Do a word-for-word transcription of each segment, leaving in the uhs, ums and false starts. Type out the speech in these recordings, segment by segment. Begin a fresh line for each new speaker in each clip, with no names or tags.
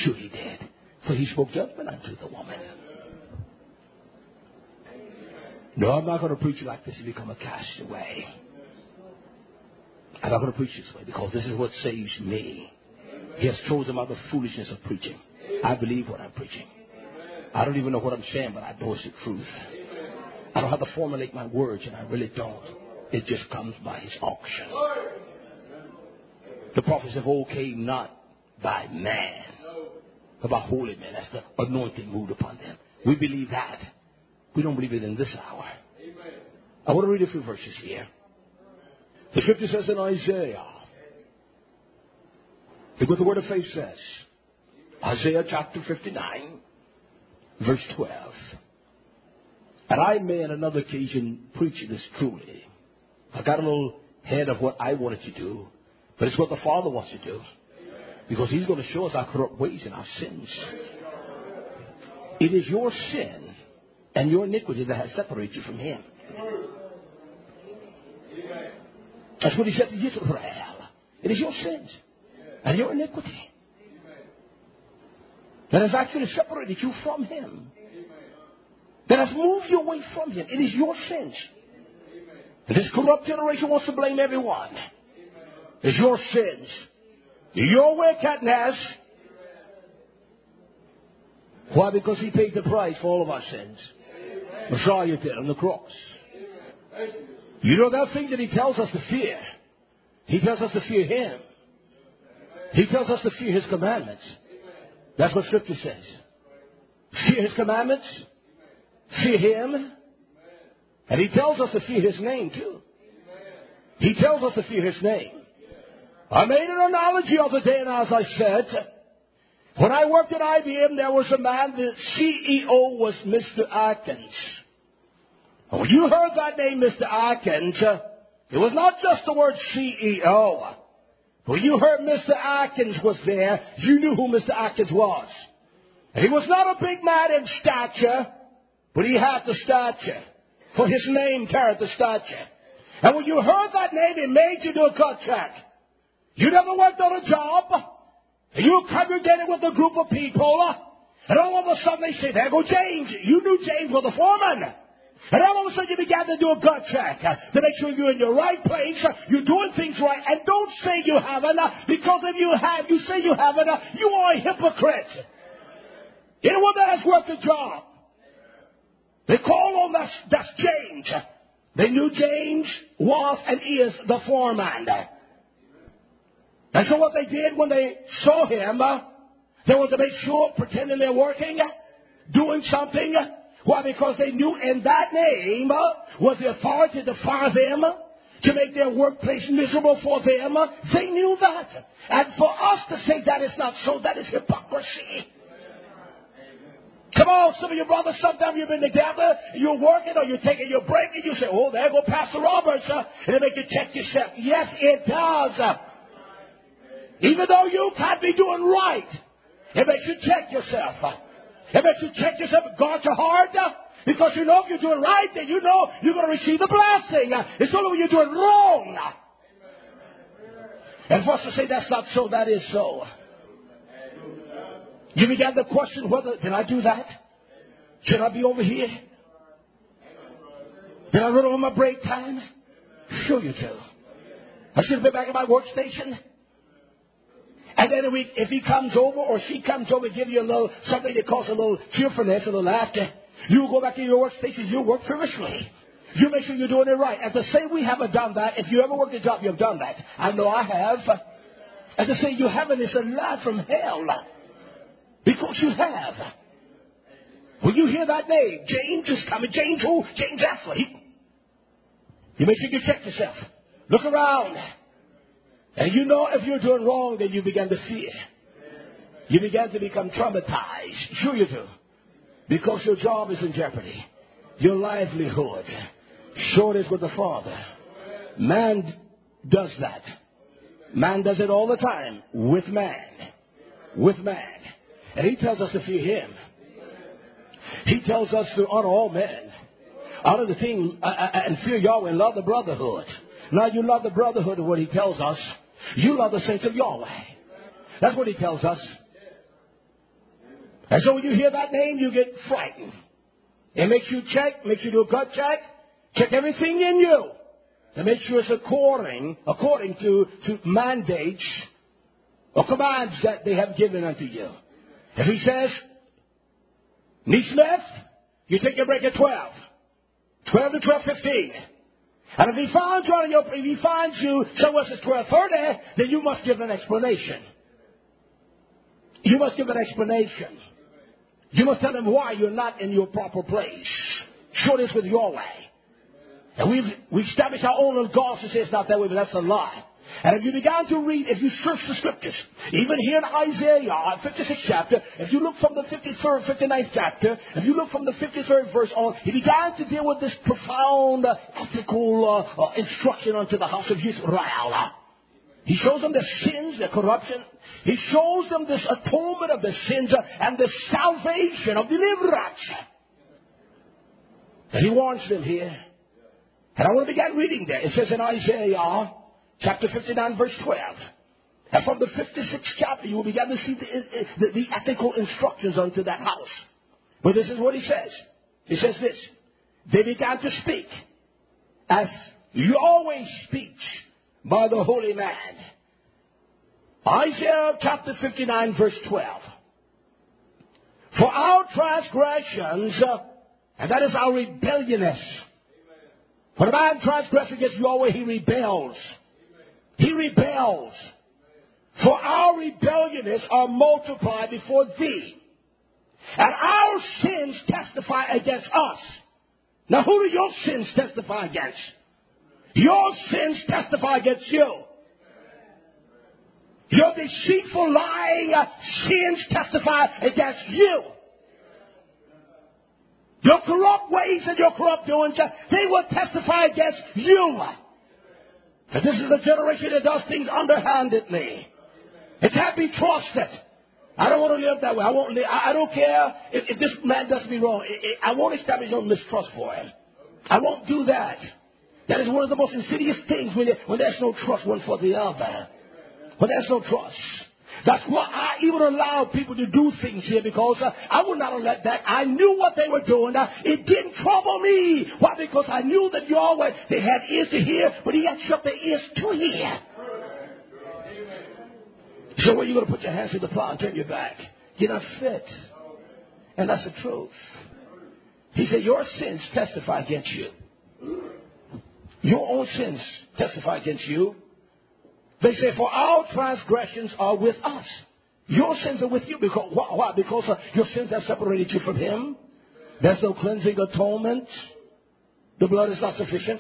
Sure he did. For he spoke judgment unto the woman. No, I'm not going to preach like this and become a castaway. I'm not going to preach this way because this is what saves me. He has chosen out the foolishness of preaching. I believe what I'm preaching. I don't even know what I'm saying, but I know it's the truth. I don't have to formulate my words, and I really don't. It just comes by his auction. The prophets of old came not by man, but by holy men. That's the anointing moved upon them. We believe that. We don't believe it in this hour. I want to read a few verses here. The scripture says in Isaiah, look what the word of faith says. Isaiah chapter fifty-nine, verse twelve. And I may on another occasion preach this truly. I got a little head of what I wanted to do, but it's what the Father wants to do. Because he's going to show us our corrupt ways and our sins. It is your sin and your iniquity that has separated you from him. That's what he said to Israel. It is your sins and your iniquity that has actually separated you from him. That has moved you away from him. It is your sins. And this corrupt generation wants to blame everyone. It's your sins. Your wickedness. Why? Because he paid the price for all of our sins. Messiah did on the cross. You know, there are things that he tells us to fear. He tells us to fear him. He tells us to fear his commandments. That's what scripture says. Fear his commandments. Fear him. And he tells us to fear his name too. He tells us to fear his name. I made an analogy the other day, and as I said, when I worked at I B M, there was a man, the C E O was Mister Atkins. And when you heard that name, Mister Atkins, it was not just the word C E O. When you heard Mister Atkins was there, you knew who Mister Atkins was. And he was not a big man in stature, but he had the stature. For his name carried the stature. And when you heard that name, it made you do a gut check. You never worked on a job. And you congregated with a group of people. And all of a sudden they say, there go James. You knew James was the foreman. And all of a sudden you began to do a gut check to make sure you're in your right place. You're doing things right. And don't say you haven't. Because if you have, you say you haven't, you are a hypocrite. Anyone that has worked a job, they call on that's, that's James. They knew James was and is the foreman. And so what they did when they saw him, uh, they wanted to make sure, pretending they're working, doing something. Why? Because they knew in that name uh, was the authority to fire them, to make their workplace miserable for them. They knew that. And for us to say that is not so, that is hypocrisy. Come on, some of your brothers, sometimes you've been together, you're working or you're taking your break, and you say, oh, there go Pastor Roberts, uh, and it make you check yourself. Yes, it does. Uh, even though you can't be doing right, it makes you check yourself. Uh, it makes you check yourself and guard your heart, uh, because you know if you're doing right, then you know you're going to receive the blessing. Uh, it's only when you're doing wrong. Uh, and for us to say that's not so, that is so. You began to question whether, did I do that? Should I be over here? Did I run over my break time? Sure you do. I should have been back at my workstation. And then if, we, if he comes over or she comes over and give you a little, something that causes a little cheerfulness, a little laughter, you go back to your workstation, you work feverishly. You make sure you're doing it right. And to say we haven't done that, if you ever worked a job, you've done that. I know I have. And to say you haven't is a lie from hell. Because you have. When you hear that name, James is coming. James who? James Athlete. You make sure you check yourself. Look around. And you know if you're doing wrong, then you begin to fear. You begin to become traumatized. Sure you do. Because your job is in jeopardy. Your livelihood. Sure it is with the Father. Man does that. Man does it all the time. With man. With man. And he tells us to fear him. He tells us to honor all men. Honor the thing uh, uh, and fear Yahweh and love the brotherhood. Now you love the brotherhood of what he tells us. You love the saints of Yahweh. That's what he tells us. And so when you hear that name, you get frightened. It makes you check, makes you do a gut check, check everything in you to make sure it's according, according to, to mandates or commands that they have given unto you. If he says, Neesmith, you take your break at twelve. twelve to twelve fifteen. And if he finds you on your, if he finds you somewhere says twelve thirty, then you must give an explanation. You must give an explanation. You must tell them why you're not in your proper place. Show this with your way. And we've we established our own little gods to say it's not that way, but that's a lie. And if you began to read, if you search the scriptures, even here in Isaiah, fifty-sixth chapter, if you look from the fifty-third, fifty-ninth chapter, if you look from the fifty-third verse on, he began to deal with this profound uh, ethical uh, uh, instruction unto the house of Israel. He shows them their sins, their corruption. He shows them this atonement of their sins uh, and the salvation of deliverance. And he warns them here. And I want to begin reading there. It says in Isaiah chapter fifty-nine, verse twelve. And from the fifty-sixth chapter, you will begin to see the, the, the ethical instructions unto that house. But this is what he says. He says this. They began to speak as Yahweh speaks by the holy man. Isaiah chapter fifty-nine, verse twelve. For our transgressions, uh, and that is our rebelliousness. When a man transgresses against Yahweh, he rebels. He rebels. For our rebelliousness are multiplied before thee. And our sins testify against us. Now who do your sins testify against? Your sins testify against you. Your deceitful, lying uh, sins testify against you. Your corrupt ways and your corrupt doings, uh, they will testify against you. And this is a generation that does things underhandedly. It can't be trusted. I don't want to live that way. I won't live, I, I don't care if, if this man does me wrong. It, it, I won't establish no mistrust for him. I won't do that. That is one of the most insidious things when, when there's no trust one for the other. When there's no trust. That's why I even allowed people to do things here, because uh, I would not have let that. I knew what they were doing. Uh, it didn't trouble me. Why? Because I knew that Yahweh, they had ears to hear, but he had shut their ears to hear. So when you're going to put your hands to the plow and turn your back, you're not fit. And that's the truth. He said, your sins testify against you. Your own sins testify against you. They say, for our transgressions are with us. Your sins are with you. Because, why? Because uh, your sins have separated you from him. There's no cleansing atonement. The blood is not sufficient.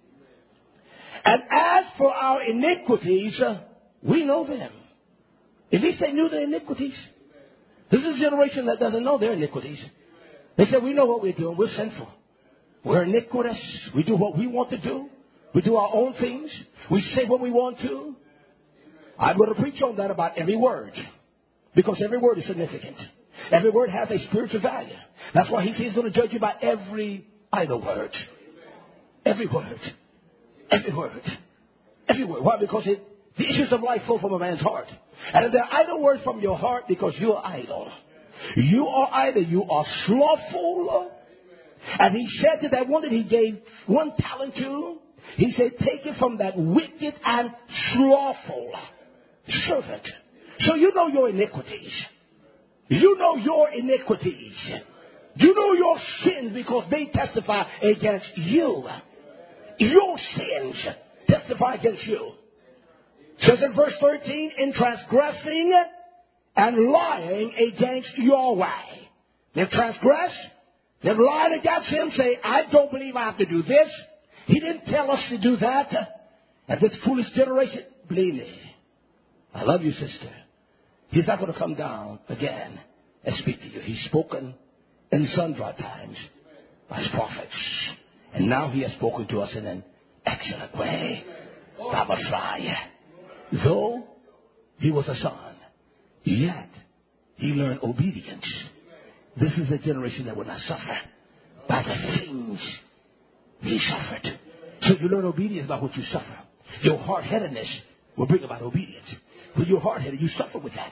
And as for our iniquities, uh, we know them. At least they knew their iniquities. This is a generation that doesn't know their iniquities. They say, we know what we're doing. We're sinful. We're iniquitous. We do what we want to do. We do our own things. We say what we want to. I'm going to preach on that about every word. Because every word is significant. Every word has a spiritual value. That's why he's going to judge you by every idle word. Every word. Every word. Every word. Why? Because it, the issues of life flow from a man's heart. And if they're idle words from your heart, because you're idle. You are either you are slothful. And he said to that one that he gave one talent to, he said, take it from that wicked and slothful servant. So you know your iniquities. You know your iniquities. You know your sins because they testify against you. Your sins testify against you. It says in verse thirteen, in transgressing and lying against Yahweh. They've transgressed. They've lied against him. Say, I don't believe I have to do this. He didn't tell us to do that. And this foolish generation, believe me, I love you, sister. He's not going to come down again and speak to you. He's spoken in sundry times by his prophets. And now he has spoken to us in an excellent way by Messiah. Though he was a son, yet he learned obedience. This is a generation that will not suffer by the things he suffered. So you learn obedience by what you suffer. Your hard-headedness will bring about obedience. When you're hard-headed, you suffer with that.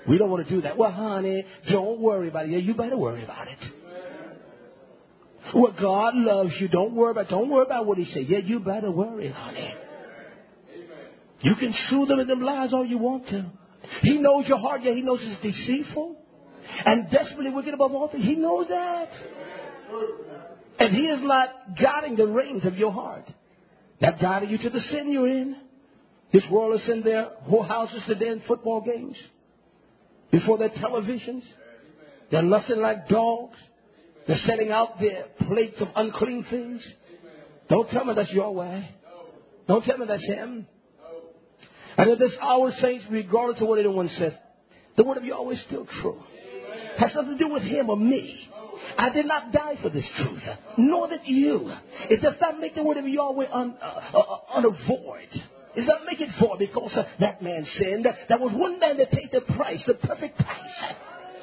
We don't want to do that. Well, honey, don't worry about it. Yeah, you better worry about it. Well, God loves you. Don't worry about it. Don't worry about what he said. Yeah, you better worry, honey. You can soothe them in them lies all you want to. He knows your heart. Yeah, he knows it's deceitful and desperately wicked above all things. He knows that. And he is not guiding the reins of your heart. Not guiding you to the sin you're in. This world is in their whorehouses today in football games. Before their televisions. They're lusting like dogs. They're setting out their plates of unclean things. Don't tell me that's your way. Don't tell me that's him. And at this hour, saints, regardless of what anyone says, the word of Yahweh is still true. It has nothing to do with him or me. I did not die for this truth, nor did you. It does not make the word of Yahweh un, uh, uh, unavoid. It does not make it void because uh, that man sinned. There was one man that paid the price, the perfect price.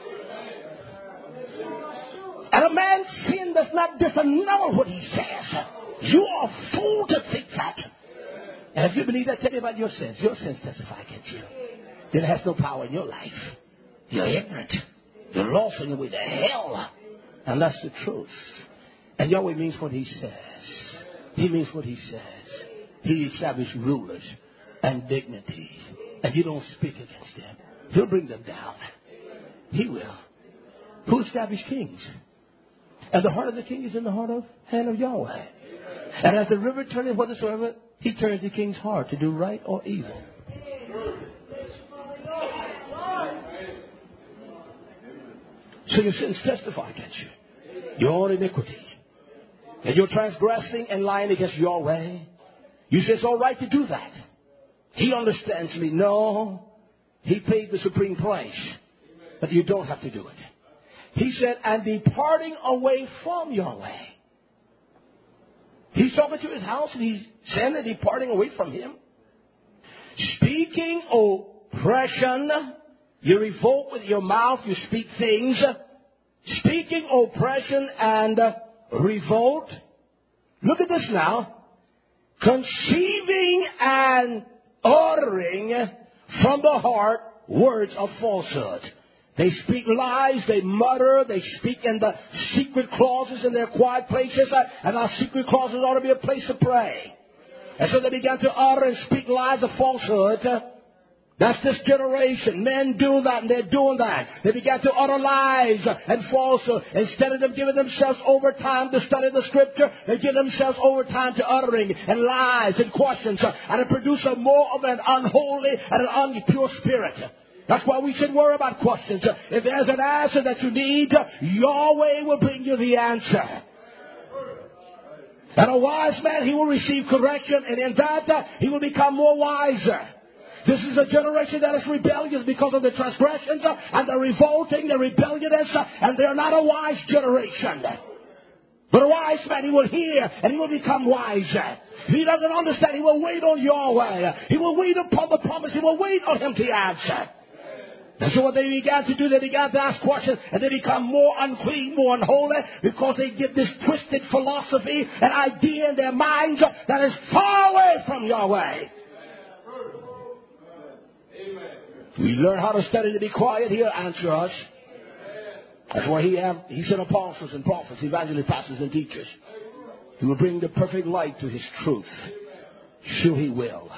And a man's sin does not disannul what he says. You are a fool to think that. And if you believe that, tell me about your sins. Your sins testify against you. Then it has no power in your life. You're ignorant. You're lost on your way to hell. And that's the truth. And Yahweh means what he says. He means what he says. He established rulers and dignity. And you don't speak against them. He'll bring them down. He will. Who established kings? And the heart of the king is in the heart of hand of Yahweh. And as the river turneth whithersoever, he turns the king's heart to do right or evil. So your sins testify against you. Your own iniquity. And you're transgressing and lying against Yahweh. You say it's all right to do that. He understands me. No. He paid the supreme price. But you don't have to do it. He said, and departing away from Yahweh. He's talking to his house and he's saying that departing away from him. Speaking oppression. You revolt with your mouth. You speak things. Speaking oppression and revolt. Look at this now. Conceiving and uttering from the heart words of falsehood. They speak lies, they mutter, they speak in the secret closets in their quiet places, and our secret closets ought to be a place to pray. And so they began to utter and speak lies of falsehood. That's this generation. Men do that, and they're doing that. They began to utter lies and falsehood. Instead of them giving themselves over time to study the scripture, they give themselves over time to uttering and lies and questions, and it produces more of an unholy and an unpure spirit. That's why we should worry about questions. If there's an answer that you need, Yahweh will bring you the answer. And a wise man, he will receive correction, and in that, uh, he will become more wiser. This is a generation that is rebellious because of the transgressions uh, and the revolting, the rebelliousness, uh, and they're not a wise generation. But a wise man, he will hear, and he will become wiser. If he doesn't understand, he will wait on Yahweh. He will wait upon the promise. He will wait on him to answer. And so what they began to do, they began to ask questions, and they become more unclean, more unholy, because they get this twisted philosophy and idea in their minds that is far away from Yahweh. We learn how to study to be quiet. He'll answer us. That's why he have he sent apostles and prophets, evangelists, pastors, and teachers. He will bring the perfect light to his truth. Sure he will.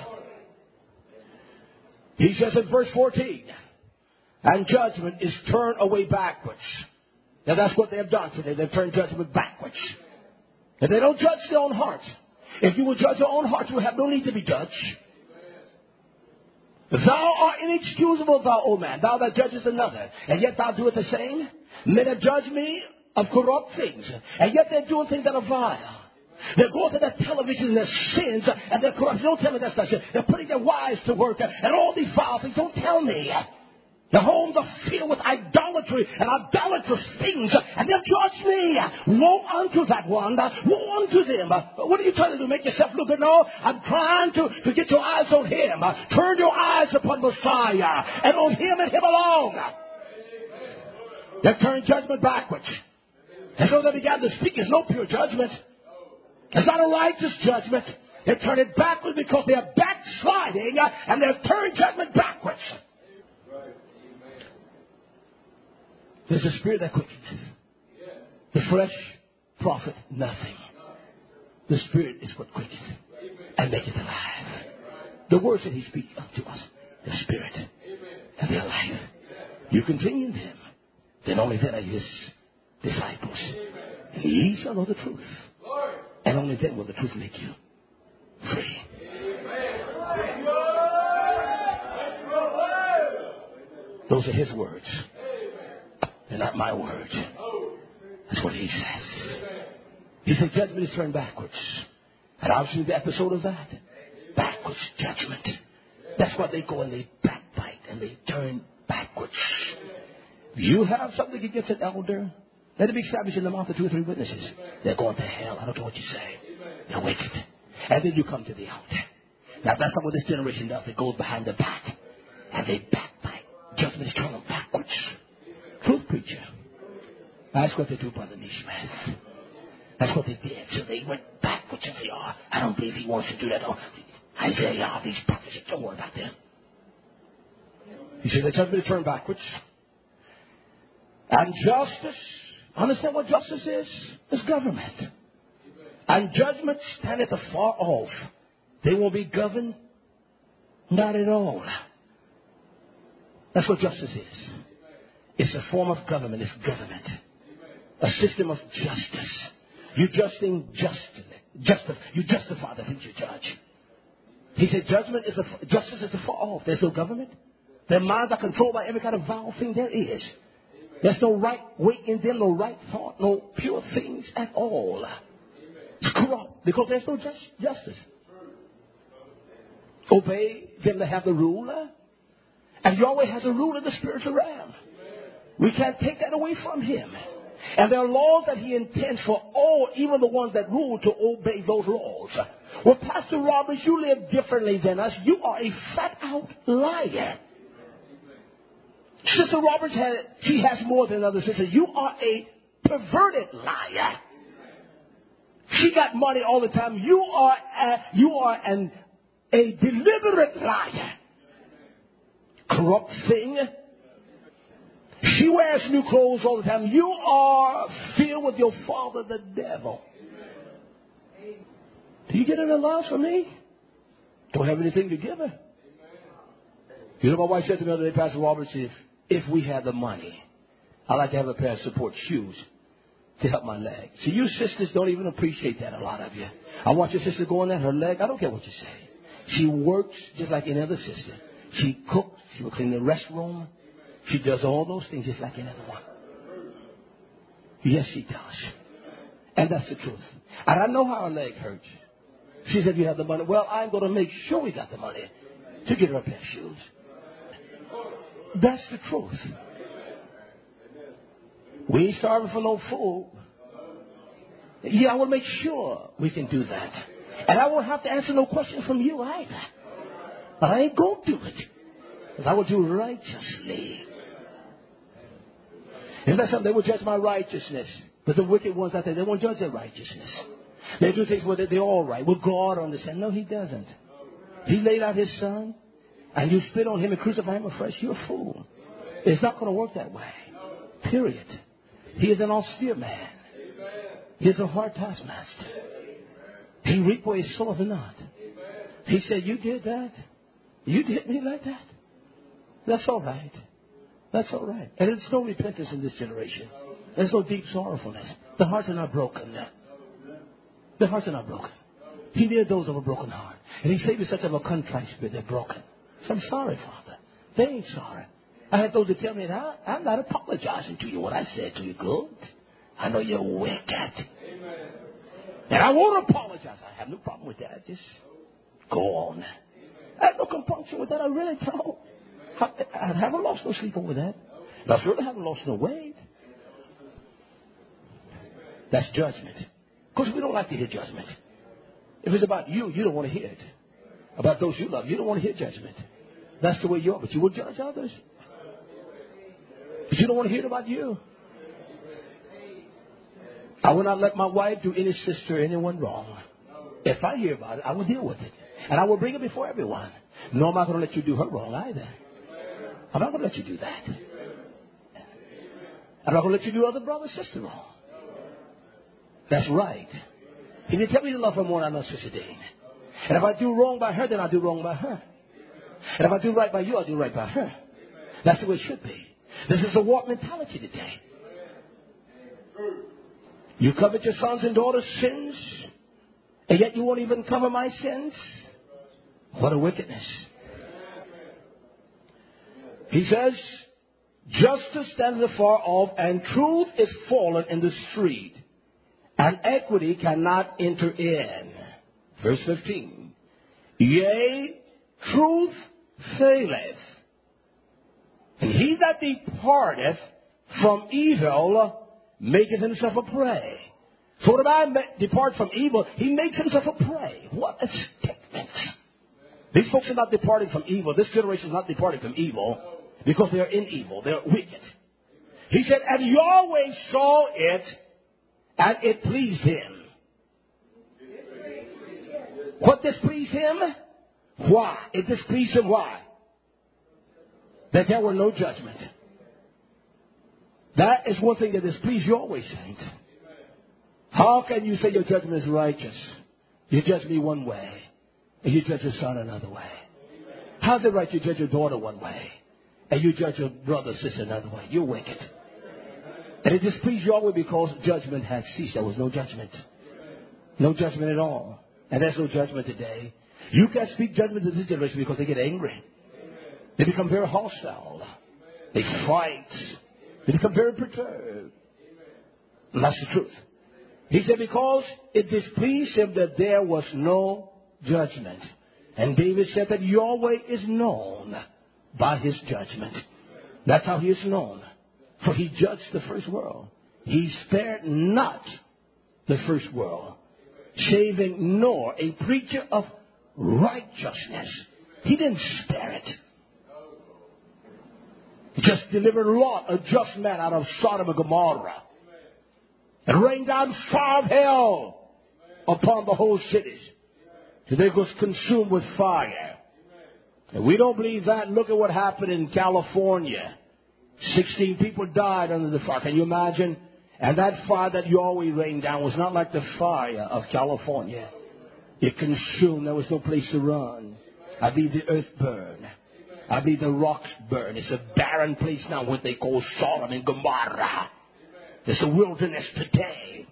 He says in verse fourteen, and judgment is turned away backwards. Now that's what they have done today. They've turned judgment backwards. And they don't judge their own hearts. If you would judge your own heart, you would have no need to be judged. Thou art inexcusable, thou, O man, thou that judgest another, and yet thou doest the same. Men have judged me of corrupt things, and yet they're doing things that are vile. They're going to their television and their sins, and they're corrupt. Don't tell me that's not shit. They're putting their wives to work, and all these vile things. Don't tell me. The homes are filled with idolatry and idolatrous things, and they'll judge me. Woe unto that one. Woe unto them. What are you trying to do? Make yourself look good? No, I'm trying to, to get your eyes on him. Turn your eyes upon Messiah and on him and him alone. They turned judgment backwards. And so they began to speak. There's no pure judgment. It's not a righteous judgment. They turn it backwards because they are backsliding, and they've turned judgment backwards. There's a spirit that quickens. The flesh profit nothing. The spirit is what quickens and maketh alive. The words that he speaks unto us, the spirit and the alive. You continue in them, then only then are you his disciples. And ye shall know the truth. And only then will the truth make you free. Those are his words. They're not my words. That's what he says. He said judgment is turned backwards. And I've seen the episode of that. Backwards judgment. That's why they go and they backbite and they turn backwards. If you have something against an elder, let it be established in the mouth of two or three witnesses. They're going to hell. I don't care what you say. They're wicked. And then you come to the altar. Now that's not what this generation does. It goes behind the back. And they backbite. Judgment is turning backwards. Truth preacher. That's what they do, Brother Nishman. That's what they did. So they went backwards and said, oh, I don't believe he wants to do that. Oh, Isaiah, oh, these prophets, don't worry about them. He said the judgment is turned backwards. And justice, understand what justice is? It's government. And judgment standeth afar off. They won't be governed? Not at all. That's what justice is. It's a form of government. It's government. A system of justice. You justing justice. Justif- you justify the things you judge. He said judgment is a, justice is afar off. There's no government. Their minds are controlled by every kind of vile thing there is. There's no right way in them, no right thought, no pure things at all. It's corrupt because there's no just, justice. Obey them that have the ruler. And Yahweh has a rule in the spiritual realm. We can't take that away from him. And there are laws that he intends for all, even the ones that rule, to obey those laws. Well, Pastor Roberts, you live differently than us. You are a fat-out liar. Sister Roberts, has, she has more than other sisters. You are a perverted liar. She got money all the time. You are a, you are an, a deliberate liar. Corrupt thing. She wears new clothes all the time. You are filled with your father, the devil. Do you get an allowance from me? Don't have anything to give her. You know, my wife said to me the other day, Pastor Roberts, if, if we had the money, I'd like to have a pair of support shoes to help my leg. See, you sisters don't even appreciate that, a lot of you. I watch your sister going at her leg. I don't care what you say. She works just like any other sister. She cooks. She will clean the restroom. She does all those things just like any other one. Yes, she does. And that's the truth. And I know how her leg hurts. She said, you have the money. Well, I'm going to make sure we got the money to get her a pair of shoes. That's the truth. We ain't starving for no food. Yeah, I will make sure we can do that. And I won't have to answer no question from you either. But I ain't going to do it. Because I will do righteously. And that's something, they will judge my righteousness. But the wicked ones out there, they won't judge their righteousness. They do things where they're all right. Well, God understands. No, he doesn't. He laid out his son, and you spit on him and crucify him afresh. You're a fool. It's not going to work that way. Period. He is an austere man. He is a hard taskmaster. He reaped where he soweth not. He said, you did that? You did me like that? That's all right. That's all right. And there's no repentance in this generation. There's no deep sorrowfulness. The hearts are not broken. The hearts are not broken. He near those of a broken heart. And he saved me such of a contrite spirit. They're broken. So I'm sorry, Father. They ain't sorry. I had those that tell me, I, I'm not apologizing to you. What I said to you, good. I know you're wicked. And I won't apologize. I have no problem with that. Just go on. I have no compunction with that. I really don't. I, I haven't lost no sleep over that. And I certainly haven't lost no weight. That's judgment. Because we don't like to hear judgment. If it's about you, you don't want to hear it. About those you love, you don't want to hear judgment. That's the way you are. But you will judge others. But you don't want to hear it about you. I will not let my wife do any sister or anyone wrong. If I hear about it, I will deal with it. And I will bring it before everyone. No, I'm not going to let you do her wrong either. I'm not going to let you do that. I'm not going to let you do other brother, sister wrong. That's right. He didn't tell me to love her more than I love Sister Dean. And if I do wrong by her, then I do wrong by her. And if I do right by you, I do right by her. That's the way it should be. This is a warped mentality today. You covet your sons and daughters' sins, and yet you won't even cover my sins? What a wickedness. He says, justice stands afar off, and truth is fallen in the street, and equity cannot enter in. Verse fifteen. Yea, truth faileth, and he that departeth from evil maketh himself a prey. So when a man departs from evil, he makes himself a prey. What a statement. These folks are not departing from evil. This generation is not departing from evil because they are in evil. They are wicked. He said, and Yahweh saw it, and it pleased him. What displeased him? Why? It displeased him. Why? That there were no judgment. That is one thing that displeased Yahweh, saints. How can you say your judgment is righteous? You judge me one way, and you judge your son another way. How is it right you judge your daughter one way, and you judge your brother, sister another way? You're wicked. And it displeased Yahweh because judgment had ceased. There was no judgment. No judgment at all. And there's no judgment today. You can't speak judgment to this generation because they get angry. They become very hostile. They fight. They become very perturbed. And that's the truth. He said, because it displeased him that there was no judgment. And David said that Yahweh is known by his judgment. That's how he is known. For he judged the first world. He spared not the first world, saving Noah, a preacher of righteousness. He didn't spare it. He just delivered Lot, a just man, out of Sodom and Gomorrah, and rained down fire of hell upon the whole cities. So they was consumed with fire. And we don't believe that. Look at what happened in California. Sixteen people died under the fire. Can you imagine? And that fire that Yahweh rained down was not like the fire of California. It consumed. There was no place to run. I believe the earth burned. I believe the rocks burned. It's a barren place now, what they call Sodom and Gomorrah. It's a wilderness today.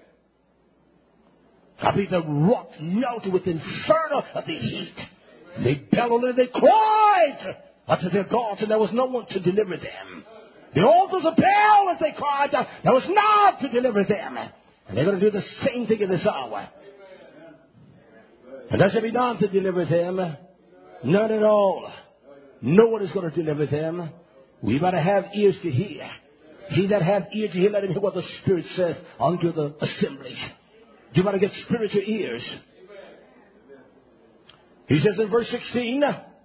I believe the rocks melted with inferno of the heat. They bellowed and they cried unto their gods, and there was no one to deliver them. The altars of Baal, as they cried, there was none to deliver them. And they're going to do the same thing in this hour. And there shall be none to deliver them. None at all. No one is going to deliver them. We better have ears to hear. He that hath ears to hear, let him hear what the Spirit says unto the assemblies. You better get spiritual ears. He says in verse sixteen,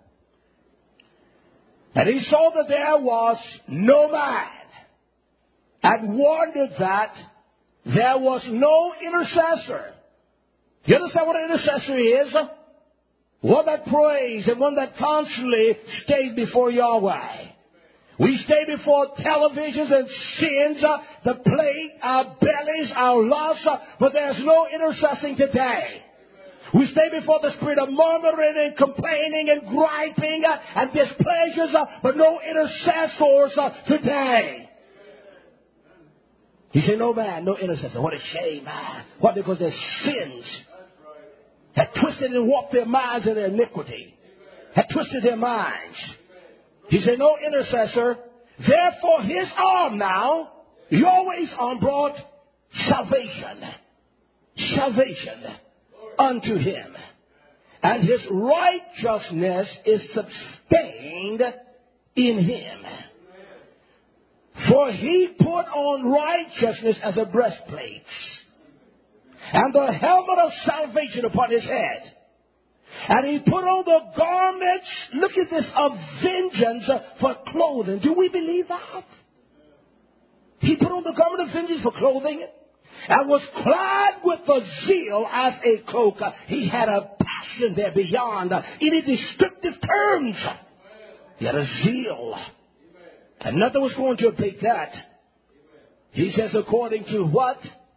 and he saw that there was no man, and wondered that there was no intercessor. You understand what an intercessor is? One that prays and one that constantly stays before Yahweh. We stay before televisions and sins, uh, the plate, our bellies, our lusts, uh, but there's no intercessing today. We stay before the spirit of murmuring and complaining and griping uh, and displeasures, uh, but no intercessors uh, today. He said, no man, no intercessor. What a shame, man. Why? Because their sins had twisted and warped their minds in their iniquity. Had twisted their minds. He said, no intercessor. Therefore, his arm now, Yahweh's arm, brought salvation. Salvation unto him. And his righteousness is sustained in him. For he put on righteousness as a breastplate, and the helmet of salvation upon his head. And he put on the garments, look at this, of vengeance for clothing. Do we believe that? He put on the garment of vengeance for clothing and was clad with the zeal as a cloak. He had a passion there beyond any descriptive terms. He had a zeal. And nothing was going to abate that. He says, according to what?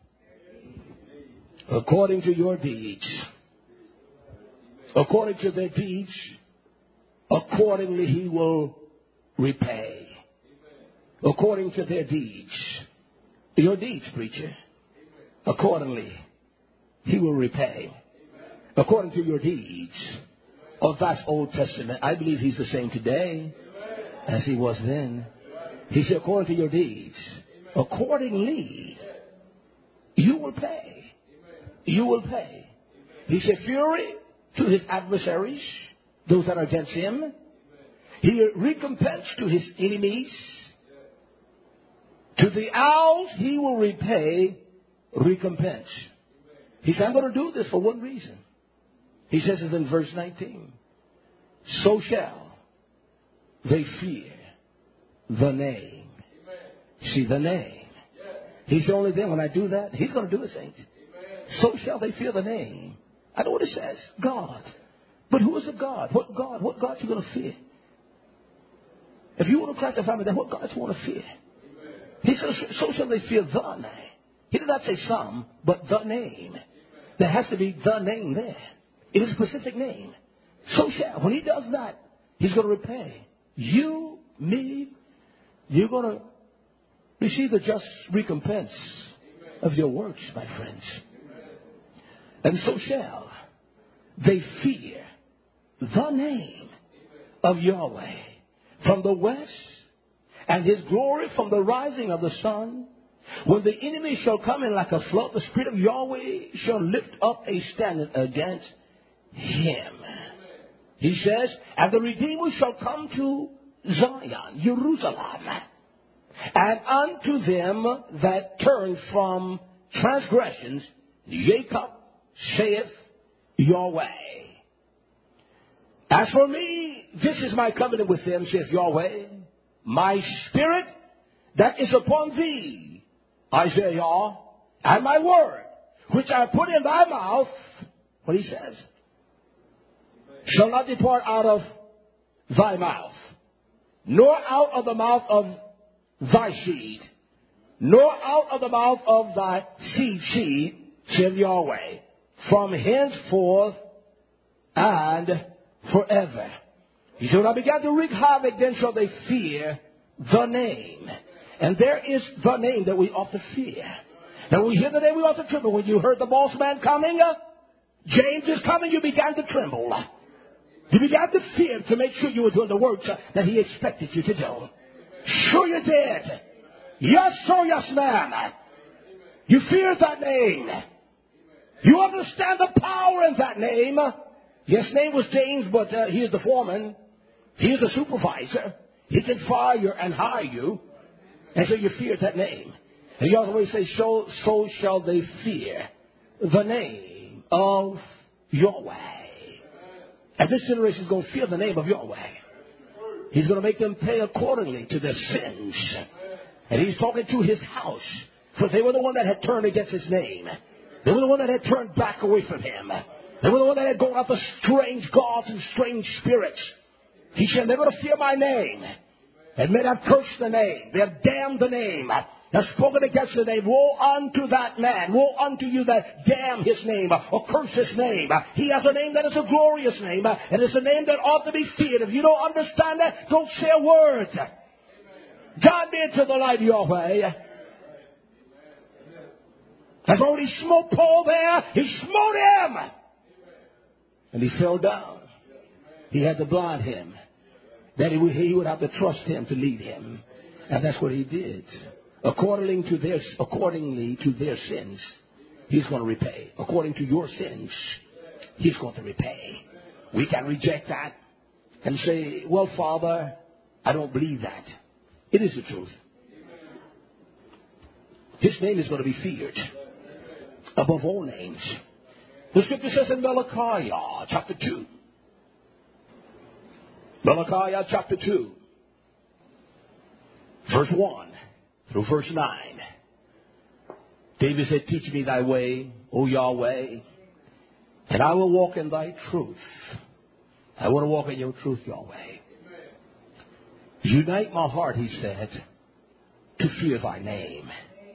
According to your deeds. According to their deeds, accordingly he will repay. According to their deeds. Your deeds, preacher. Accordingly, he will repay. According to your deeds. Oh, that's Old Testament. I believe he's the same today as he was then. He said, according to your deeds, accordingly, you will pay. You will pay. He said, fury to his adversaries, those that are against him. He recompense to his enemies. To the owls he will repay recompense. He said, I'm going to do this for one reason. He says it in verse nineteen. So shall they fear the name. See, the name. He's only then when I do that, he's going to do it, saints. So shall they fear the name. I know what it says. God. But who is a God? What God? What God you going to fear? If you want to classify me, then what God you want to fear? He says, so shall they fear the name. He did not say some, but the name. There has to be the name there. It is a specific name. So shall. When he does that, he's going to repay. You, me, you're going to receive the just recompense of your works, my friends. And so shall they fear the name of Yahweh from the west, and his glory from the rising of the sun. When the enemy shall come in like a flood, the Spirit of Yahweh shall lift up a standard against him. He says, and the Redeemer shall come to Zion, Jerusalem, and unto them that turn from transgressions, Jacob saith Yahweh. As for me, this is my covenant with them, saith Yahweh. My spirit that is upon thee, Isaiah, and my word, which I put in thy mouth, what he says, shall not depart out of thy mouth, nor out of the mouth of thy seed, nor out of the mouth of thy seed seed, saith Yahweh, from henceforth and forever. He said, when I began to wreak havoc, then shall they fear the name. And there is the name that we ought to fear. And when we hear the name, we ought to tremble. When you heard the boss man coming, uh, James is coming, you began to tremble. You began to fear to make sure you were doing the works uh, that he expected you to do. Sure you did. Yes, sir, yes, ma'am. You fear that name. You understand the power in that name. Yes, name was James, but uh, he is the foreman. He is a supervisor. He can fire and hire you. And so you fear that name. And you always say, so, so shall they fear the name of Yahweh. And this generation is going to fear the name of Yahweh. He's going to make them pay accordingly to their sins. And he's talking to his house. For they were the one that had turned against his name. They were the one that had turned back away from him. They were the one that had gone after strange gods and strange spirits. He said, they're going to fear my name. And men have cursed the name. They have damned the name. They have spoken against the name. Woe unto that man. Woe unto you that damn his name or curse his name. He has a name that is a glorious name. And it's a name that ought to be feared. If you don't understand that, don't say a word. God be into the light, Yahweh. As when he smote Paul there, he smote him. And he fell down. He had to blind him. That he would, he would have to trust him to lead him. And that's what he did. According to their, accordingly to their sins, he's going to repay. According to your sins, he's going to repay. We can reject that and say, well, Father, I don't believe that. It is the truth. His name is going to be feared above all names. The scripture says in Malachi chapter two. Malachi chapter two. Verse one through verse nine. David said, teach me thy way, O Yahweh, and I will walk in thy truth. I want to walk in your truth, Yahweh. Unite my heart, he said, to fear thy name.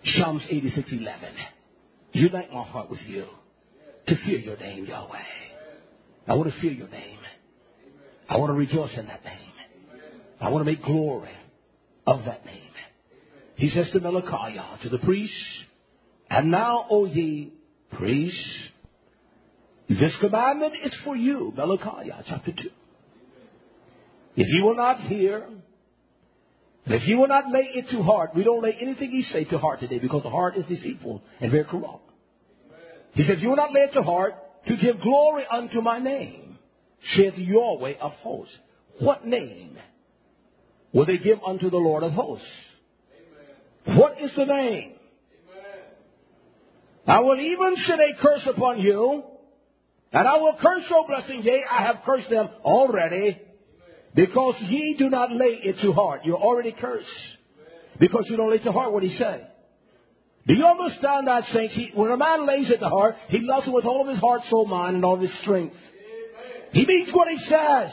Psalms eighty-six eleven. Unite my heart with you to fear your name, Yahweh. I want to fear your name. I want to rejoice in that name. I want to make glory of that name. He says to Malachi, to the priests, and now, O ye priests, this commandment is for you. Malachi chapter two. If you will not hear, and if you will not lay it to heart, we don't lay anything he say to heart today because the heart is deceitful and very corrupt. He says, you will not lay it to heart to give glory unto my name, saith Yahweh of hosts. What name will they give unto the Lord of hosts? Amen. What is the name? Amen. I will even send a curse upon you, and I will curse your blessing. Yea, I have cursed them already, amen, because ye do not lay it to heart. You're already cursed, amen, because you don't lay to heart what he said. Do you understand that, saints? He, when a man lays it to heart, he loves it with all of his heart, soul, mind, and all of his strength. Amen. He means what he says.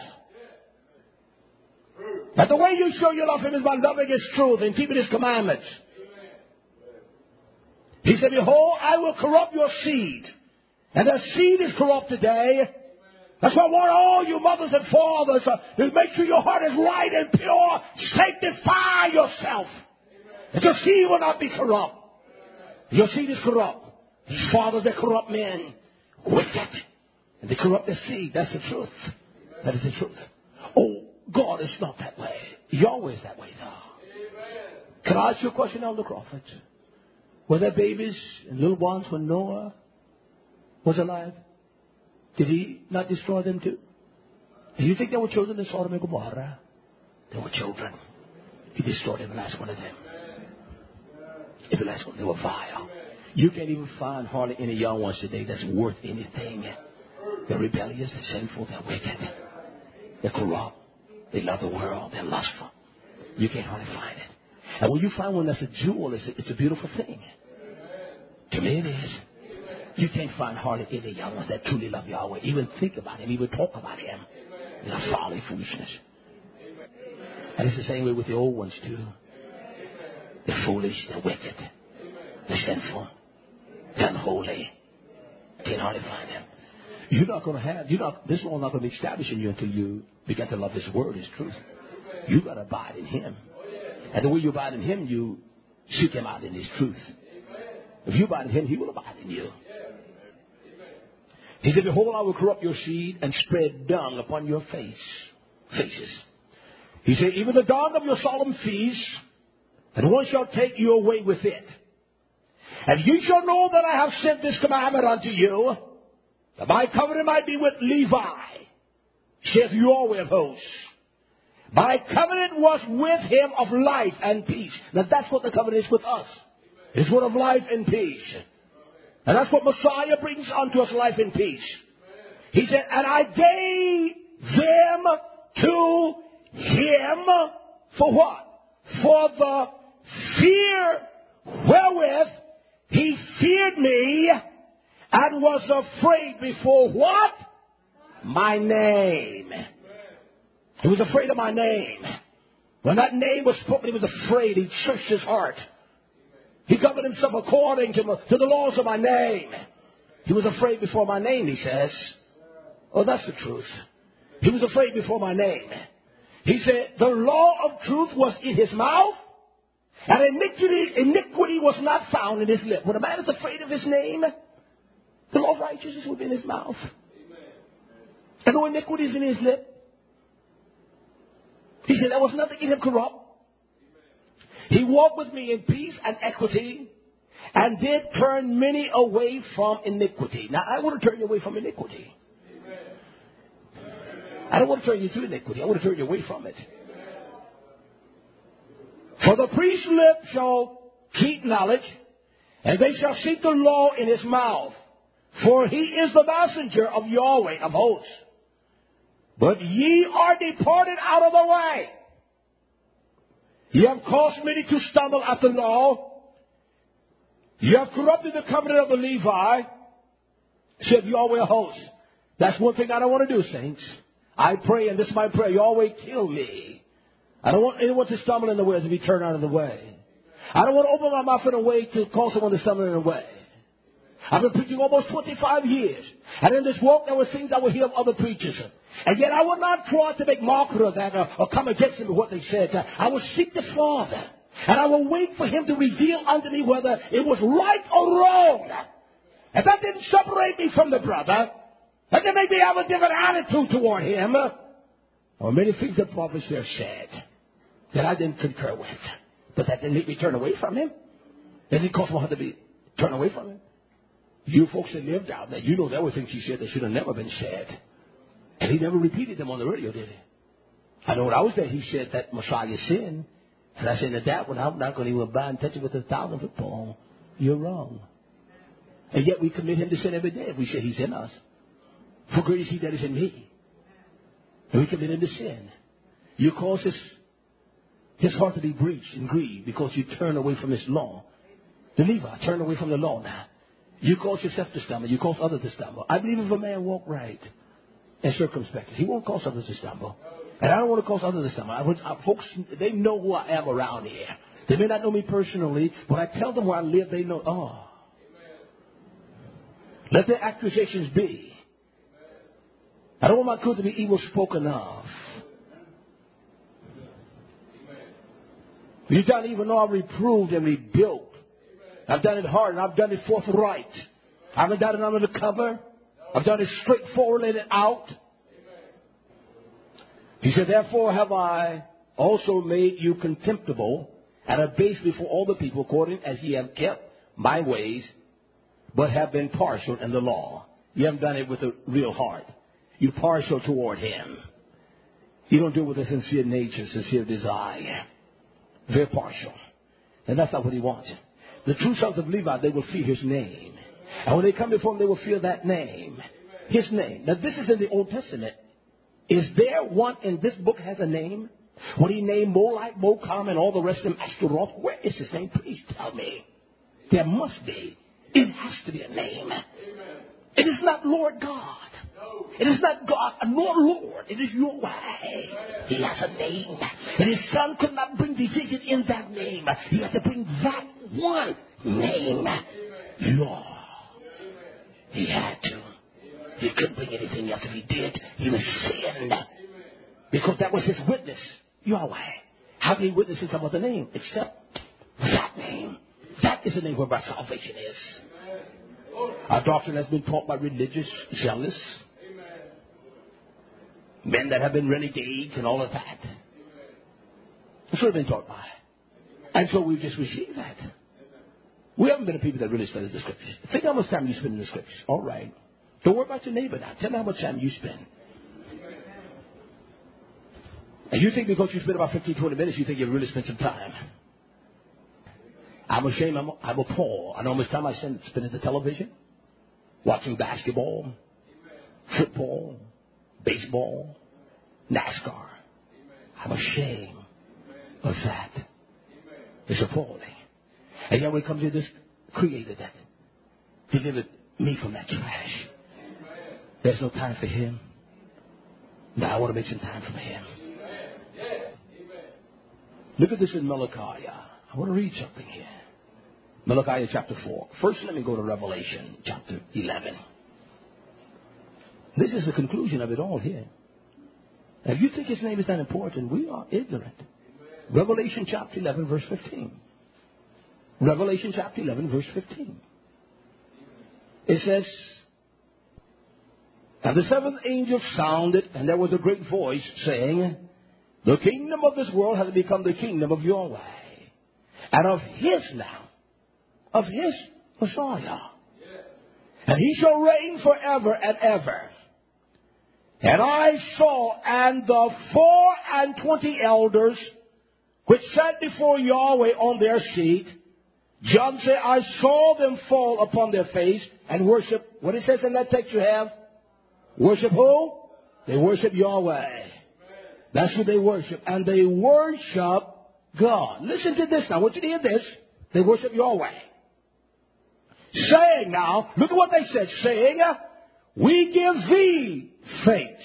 That the way you show you love him is by loving his truth and keeping his commandments. Amen. He said, behold, I will corrupt your seed. And their seed is corrupt today. Amen. That's why I want all you mothers and fathers uh, to make sure your heart is right and pure. Sanctify yourself. Amen. That your seed will not be corrupt. Amen. Your seed is corrupt. These fathers, they corrupt men. Wicked. And they corrupt their seed. That's the truth. Amen. That is the truth. Oh, God is not that way. Yahweh is that way, though. Amen. Can I ask you a question on the prophet? Were there babies and little ones when Noah was alive? Did he not destroy them too? Do you think there were children in Sodom and Gomorrah? There were children. He destroyed every last one of them. Every last one. They were vile. You can't even find hardly any young ones today that's worth anything. They're rebellious, they're sinful, they're wicked. They're corrupt. They love the world. They're lustful. You can't hardly find it. And when you find one that's a jewel, it's a, it's a beautiful thing. To me it is. You can't find hardly any young ones that truly love Yahweh. Even think about him. Even talk about him. It's a folly, foolishness. And it's the same way with the old ones too. They're foolish. They're wicked. They're sinful. They're unholy. Can't hardly find them. You're not going to have, you're not, this law not going to be established in you until you begin to love his word, his truth. You got to abide in him. And the way you abide in him, you seek him out in his truth. If you abide in him, he will abide in you. He said, behold, I will corrupt your seed and spread dung upon your face, faces. He said, even the dung of your solemn feasts, and one shall take you away with it. And you shall know that I have sent this commandment unto you, that my covenant might be with Levi, saith Yahweh of hosts. My covenant was with him of life and peace. Now that's what the covenant is with us. It's one of life and peace. And that's what Messiah brings unto us, life and peace. He said, and I gave them to him for what? For the fear wherewith he feared me and was afraid before what? My name. He was afraid of my name. When that name was spoken, he was afraid. He searched his heart. He governed himself according to, my, to the laws of my name. He was afraid before my name, he says. Oh, that's the truth. He was afraid before my name. He said, the law of truth was in his mouth, and iniquity, iniquity was not found in his lip. When a man is afraid of his name, the law of righteousness will be in his mouth. And no iniquity is in his lip. He said, there was nothing in him corrupt. He walked with me in peace and equity, and did turn many away from iniquity. Now, I want to turn you away from iniquity. I don't want to turn you to iniquity. I want to turn you away from it. For the priest's lip shall keep knowledge, and they shall seek the law in his mouth. For he is the messenger of Yahweh of hosts. But ye are departed out of the way. Ye have caused many to stumble at the law. Ye have corrupted the covenant of the Levi, said Yahweh of hosts. That's one thing I don't want to do, saints. I pray, and this is my prayer, Yahweh, kill me. I don't want anyone to stumble in the way as we turn out of the way. I don't want to open my mouth in a way to cause someone to stumble in a way. I've been preaching almost twenty-five years. And in this walk, there were things I would hear of other preachers. And yet I would not try to make mockery of that or, or come against them with what they said. I would seek the Father. And I will wait for him to reveal unto me whether it was right or wrong. If that didn't separate me from the brother, that didn't make me have a different attitude toward him, or many things the prophet there said that I didn't concur with. But that didn't make me turn away from him. It didn't cause my heart to be turn away from him. You folks that lived out there, you know there were things he said that should have never been said. And he never repeated them on the radio, did he? I know when I was there, he said that Messiah sinned. And I said to that one, I'm not going to even abide and touch it with a thousand foot pole. You're wrong. And yet we commit him to sin every day if we say he's in us. For great is he that is in me. And we commit him to sin. You cause his, his heart to be breached and grieved because you turn away from his law. The Levi turned away from the law now. You cause yourself to stumble. You cause others to stumble. I believe if a man walk right and circumspect, he won't cause others to stumble. And I don't want to cause others to stumble. I would, I, folks, they know who I am around here. They may not know me personally, but I tell them where I live, they know, oh. Let their accusations be. I don't want my good to be evil spoken of. You don't even know I've reproved and rebuilt. I've done it hard and I've done it forthright. I haven't done it under the cover. I've done it straightforward, let it out. He said, therefore have I also made you contemptible and abased before all the people according as ye have kept my ways, but have been partial in the law. You haven't done it with a real heart. You're partial toward him. You don't do it with a sincere nature, sincere desire. Very partial. And that's not what he wants. The true sons of Levi, they will fear his name. And when they come before him, they will fear that name. His name. Now, this is in the Old Testament. Is there one in this book has a name? When he named Molech, Mocam, and all the rest of them, Ashtaroth, where is his name? Please tell me. There must be. It has to be a name. Amen. It is not Lord God. No. It is not God nor Lord. It is your way. He has a name. And his son could not bring division in that name. He had to bring that one name. Lord. He had to. He couldn't bring anything else. If he did, he was sinned. Because that was his witness. Yahweh. How many witnesses have other name except that name? That is the name whereby salvation is. Our doctrine has been taught by religious, zealous men that have been renegades and all of that. That's what we've been taught by. And so we've just received that. We haven't been a people that really study the scriptures. Think how much time you spend in the scriptures. All right. Don't worry about your neighbor now. Tell me how much time you spend. And you think because you spend about fifteen, twenty minutes, you think you've really spent some time. I'm ashamed. I'm, I'm appalled. I know how much time I spend, spend at the television, watching basketball, football, baseball, NASCAR. I'm ashamed of that. It's appalling. And yet when it comes to this creator that delivered me from that trash, there's no time for him. Now I want to make some time for him. Look at this in Malachi. I want to read something here. Malachi chapter four. First, let me go to Revelation chapter eleven. This is the conclusion of it all here. Now, if you think his name is that important, we are ignorant. Revelation chapter eleven, verse fifteen. Revelation chapter eleven, verse fifteen. It says, and the seventh angel sounded, and there was a great voice saying, the kingdom of this world has become the kingdom of Yahweh, and of his now, of his Messiah. And he shall reign forever and ever. And I saw, and the four and twenty elders, which sat before Yahweh on their seat, John said, I saw them fall upon their face and worship. What it says in that text you have? Worship who? They worship Yahweh. That's who they worship. And they worship God. Listen to this now. I want you to hear this. They worship Yahweh. Saying now, look at what they said. Saying, we give thee thanks,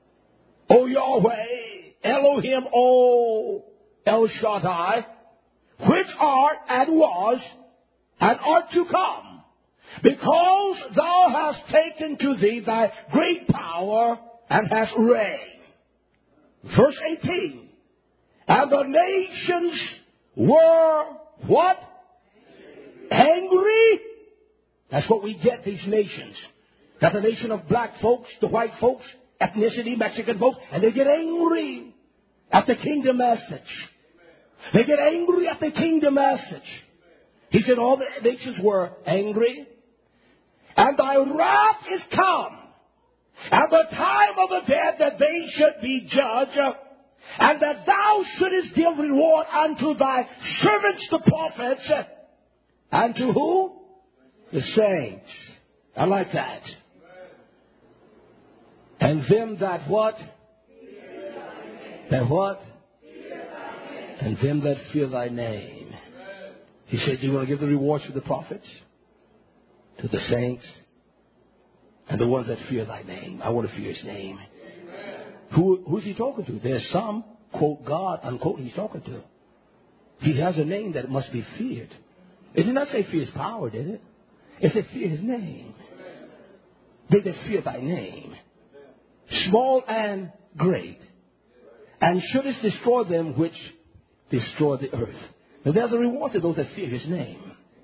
O Yahweh, Elohim, O El Shaddai, which art and was and art to come, because thou hast taken to thee thy great power and hast reigned. Verse eighteen. And the nations were what? Angry. That's what we get, these nations. That's the nation of black folks, the white folks, ethnicity, Mexican folks, and they get angry at the kingdom message. They get angry at the kingdom message. He said all the nations were angry. And thy wrath is come, and the time of the dead that they should be judged, and that thou shouldest give reward unto thy servants the prophets, and to who? The saints. I like that. And them that what? That what? And them that fear thy name. He said, you want to give the rewards to the prophets, to the saints, and the ones that fear thy name. I want to fear his name. Who, who's he talking to? There's some, quote, God, unquote, he's talking to. He has a name that must be feared. It did not say fear his power, did it? It said fear his name. They that fear thy name, small and great, and shouldest destroy them which destroy the earth. Now there's a reward to those that fear his name.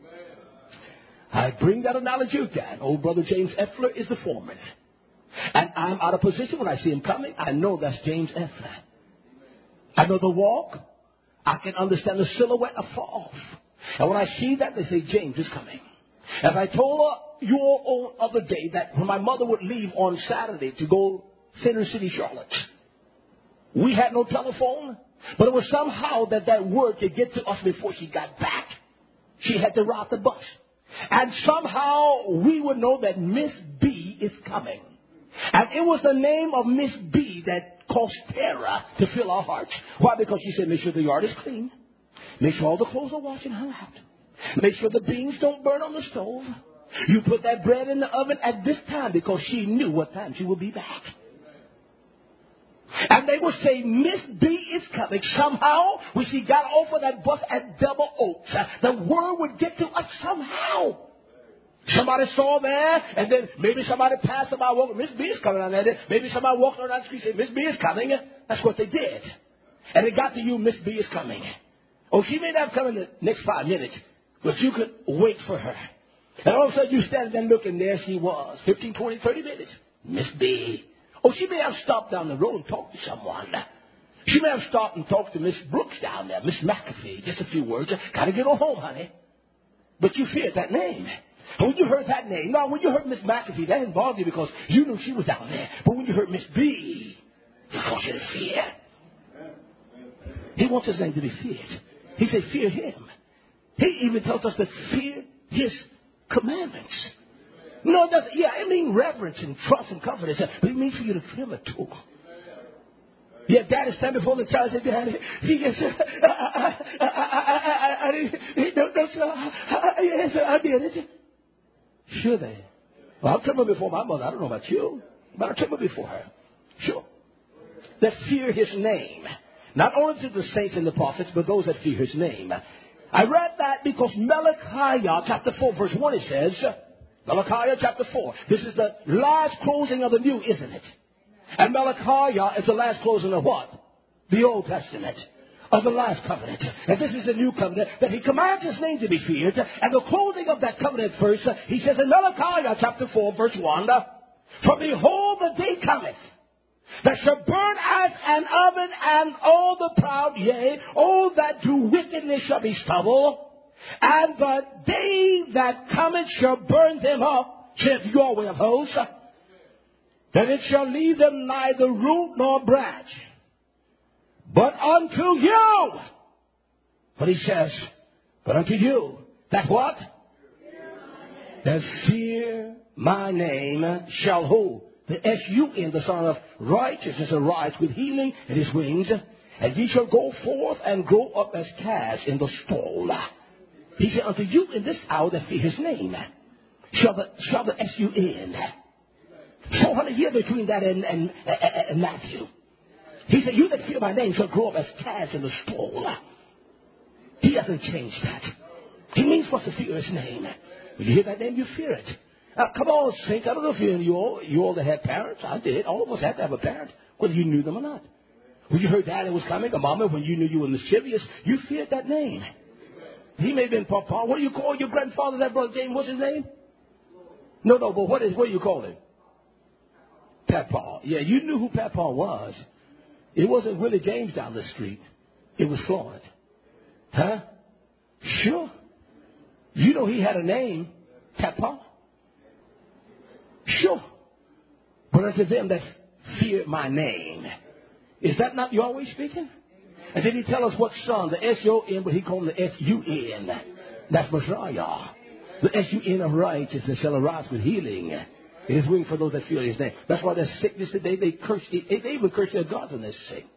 I bring that analogy again. Old brother James Effler is the foreman. And I'm out of position when I see him coming. I know that's James Effler. I know the walk. I can understand the silhouette afar off. And when I see that, they say, James is coming. As I told her you all other day that when my mother would leave on Saturday to go Center City, Charlotte, we had no telephone, but it was somehow that that word could get to us before she got back. She had to ride the bus. And somehow we would know that Miss B is coming. And it was the name of Miss B that caused terror to fill our hearts. Why? Because she said, make sure the yard is clean. Make sure all the clothes are washed and hung out. Make sure the beans don't burn on the stove. You put that bread in the oven at this time, because she knew what time she would be back. And they would say, Miss B is coming. Somehow, when she got off of that bus at Double Oaks, the word would get to us somehow. Somebody saw there, and then maybe somebody passed by walking, Miss B is coming on there. Maybe somebody walked around the street and said, Miss B is coming. That's what they did. And it got to you, Miss B is coming. Oh, she may not come in the next five minutes, but you could wait for her. And all of a sudden you stand there looking, there she was, fifteen, twenty, thirty minutes. Miss B. Oh, she may have stopped down the road and talked to someone. She may have stopped and talked to Miss Brooks down there, Miss McAfee, just a few words. Gotta get her home, honey. But you feared that name. And when you heard that name, now when you heard Miss McAfee, that didn't bother you because you knew she was down there. But when you heard Miss B, it caused you to fear. He wants his name to be feared. He said, fear him. He even tells us to fear his commandments. No, it doesn't. Yeah, it means reverence and trust and confidence. But it means for you to tremor too. Yeah, Daddy stand before the child and say, Daddy, he gets, I, I, I, I, I, didn't, no, no, sir, I, yes, sir, I did it. Sure they. Well, I'll tremble before my mother. I don't know about you, but I'll tremble before her. Sure. That fear his name. Not only to the saints and the prophets, but those that fear his name. I read that because Malachi chapter four, verse one, it says, Malachi chapter four. This is the last closing of the new, isn't it? And Malachi is the last closing of what? The Old Testament. Of the last covenant. And this is the new covenant that he commands his name to be feared. And the closing of that covenant verse, he says in Malachi chapter four, verse one, for behold, the day cometh that shall burn as an oven, and all the proud, yea, all that do wickedness shall be stubble. And the day that cometh shall burn them up, saith Yahweh of hosts, that it shall leave them neither root nor branch. But unto you, but he says, but unto you, that what? That fear my name shall who? The S U N, the Son of Righteousness, arise with healing in his wings, and ye shall go forth and grow up as calves in the stall. He said, unto you in this hour that fear his name, shall the, shall the S U N. four hundred years between that and, and, and, and Matthew. He said, you that fear my name shall grow up as calves in the stall. He hasn't changed that. He means for us to fear his name. When you hear that name, you fear it. Now, come on, saints. I don't know if you, you, all, you all that had parents. I did. All of us had to have a parent, whether you knew them or not. When you heard daddy was coming, or mama, when you knew you were mischievous, you feared that name. He may have been Papa. What do you call your grandfather, that brother James? What's his name? No, no, but what is what do you call him? Papa. Yeah, you knew who Papa was. It wasn't Willie James down the street. It was Floyd. Huh? Sure. You know he had a name, Papa. Sure. But unto them that fear my name. Is that not Yahweh speaking? And then he tell us what son, the S O N, but he called him the S U N. That's Messiah. The S U N of righteousness shall arise with healing. It is waiting for those that fear his name. That's why there's sickness today. They curse, they even curse their gods when they're sick.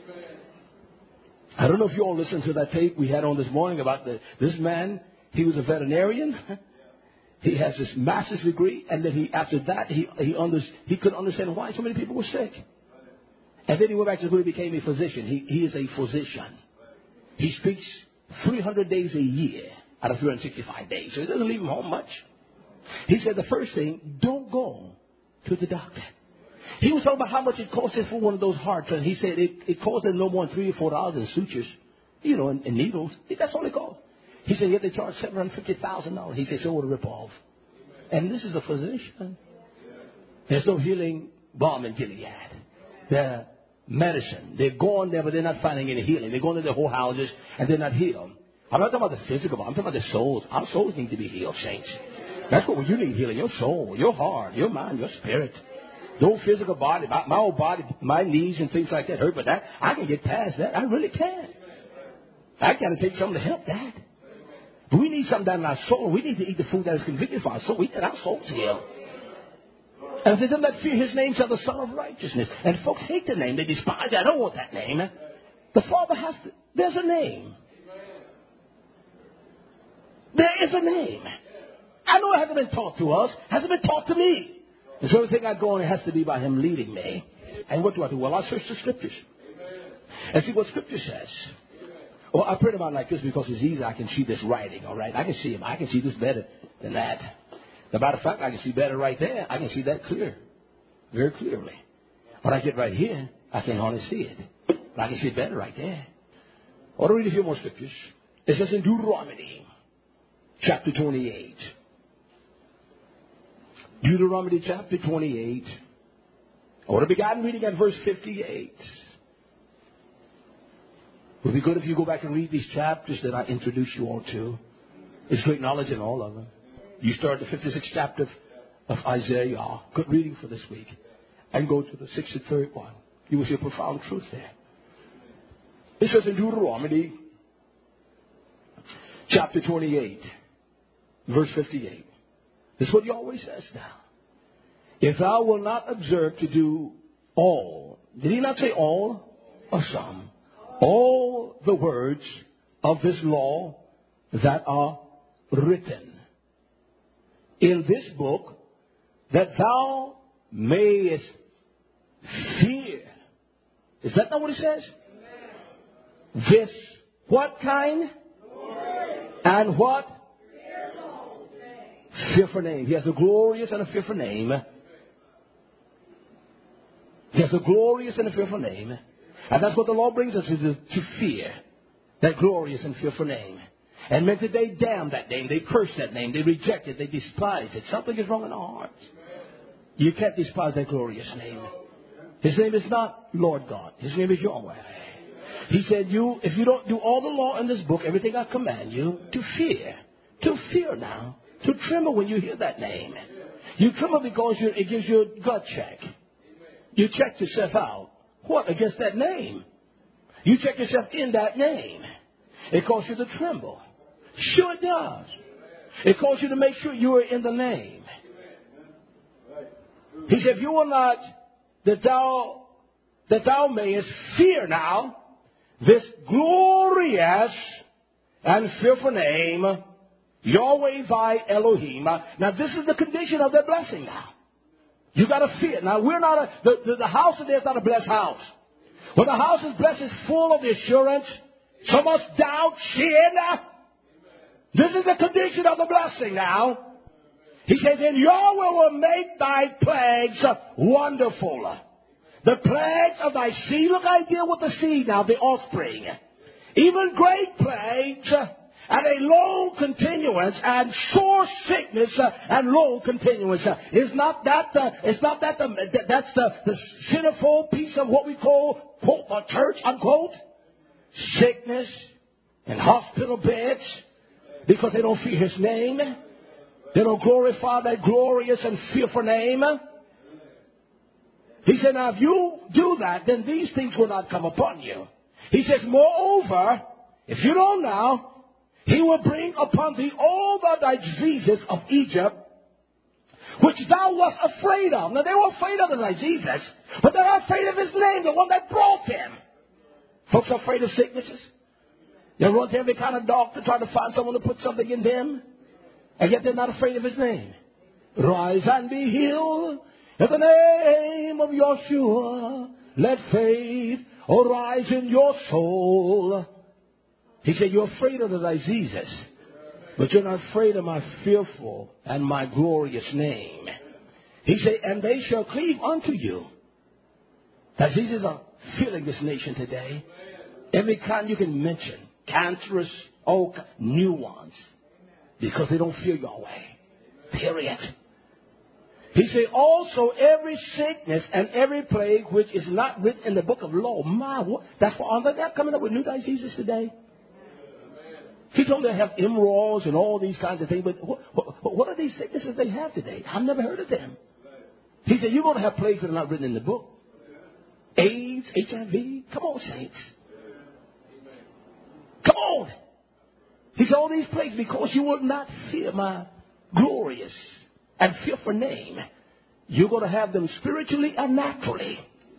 I don't know if you all listened to that tape we had on this morning about the, this man. He was a veterinarian. He has this master's degree, and then he, after that, he he, under, he couldn't understand why so many people were sick. And then he went back to school and became a physician. He, he is a physician. He speaks three hundred days a year out of three hundred sixty-five days. So it doesn't leave him home much. He said the first thing, don't go to the doctor. He was talking about how much it costs for one of those heart turns. He said it, it costs them no more than three or four dollars in sutures, you know, and, and needles. That's all it costs. He said, yet they charge seven hundred fifty thousand dollars. He said, so what a ripoff. And this is a physician. There's no healing balm in Gilead. They're medicine. They're going there, but they're not finding any healing. They're going to their whole houses, and they're not healed. I'm not talking about the physical, I'm talking about the souls. Our souls need to be healed, saints. That's what you need healing. Your soul, your heart, your mind, your spirit. No physical body. My, my old body, my knees and things like that hurt, but that I can get past that. I really can. I got to take something to help that. But we need something down in our soul. We need to eat the food that is convenient for our soul. We need our souls healed. And to them that fear his name shall the Son of Righteousness. And folks hate the name. They despise it. I don't want that name. The Father has to. There's a name. There is a name. I know it hasn't been taught to us. It hasn't been taught to me. And so everything I go on, it has to be by him leading me. And what do I do? Well, I search the scriptures. And see what scripture says. Well, I print them out like this because it's easy. I can see this writing, all right? I can see him. I can see this better than that. As a matter of fact, I can see better right there. I can see that clear. Very clearly. When I get right here, I can hardly see it. But I can see it better right there. I want to read a few more scriptures. It says in Deuteronomy, chapter twenty-eight. Deuteronomy chapter twenty-eight. I want to begin reading at verse fifty-eight. It would be good if you go back and read these chapters that I introduced you all to. There's great knowledge in all of them. You start the fifty-sixth chapter of, of Isaiah. Good reading for this week. And go to the sixty-third one. You will see a profound truth there. It says in Deuteronomy chapter twenty-eight, verse fifty-eight. This is what he always says now. If thou wilt not observe to do all, did he not say all or some? All the words of this law that are written in this book, that thou mayest fear. Is that not what it says? Amen. This what kind? Glory. And what? Fearful name. Fearful name. He has a glorious and a fearful name. He has a glorious and a fearful name. And that's what the law brings us to, to fear. That glorious and fearful name. And men today damn that name. They curse that name. They reject it. They despise it. Something is wrong in our hearts. You can't despise that glorious name. His name is not Lord God. His name is Yahweh. He said, "You, if you don't do all the law in this book, everything I command you, to fear. To fear now. To tremble when you hear that name. You tremble because you, it gives you a gut check. You check yourself out. What? Against that name. You check yourself in that name. It causes you to tremble. Sure it does. It causes you to make sure you are in the name. He said, if you will not, that thou, that thou mayest fear now this glorious and fearful name, Yahweh thy Elohim. Now this is the condition of their blessing now. You got to fear. Now we're not a, the, the, the house today is not a blessed house. When the house is blessed, it's full of the assurance, So must doubt sin. This is the condition of the blessing now. He says, and Yahweh will make thy plagues wonderful. The plagues of thy seed. Look, I deal with the seed now, the offspring. Even great plagues and a long continuance and sore sickness and long continuance. Is not that the, is not that the, that's the, the centerfold piece of what we call, quote, a church, unquote? Sickness and hospital beds because they don't fear his name. They don't glorify that glorious and fearful name. He said, now if you do that, then these things will not come upon you. He says, moreover, if you don't now, he will bring upon thee all the diseases of Egypt, which thou wast afraid of. Now they were afraid of the diseases, but they're not afraid of his name, the one that brought them. Folks are afraid of sicknesses. They run to every kind of doctor trying to find someone to put something in them. And yet they're not afraid of his name. Rise and be healed in the name of Yeshua. Let faith arise in your soul. He said, you're afraid of the diseases, but you're not afraid of my fearful and my glorious name. He said, and they shall cleave unto you. Diseases are filling this nation today. Every kind you can mention. Cancerous, oh, new ones. Because they don't fear Yahweh. Period. He said, also every sickness and every plague which is not written in the book of law. My, what? That's why aren't they coming up with new diseases today? He told me they have emeralds and all these kinds of things. But what, what, what are these sicknesses they have today? I've never heard of them. He said, you're going to have plagues that are not written in the book. AIDS, H I V. Come on, saints. Come on. He said, all these plagues because you will not fear my glorious and fearful name. You're going to have them spiritually and naturally.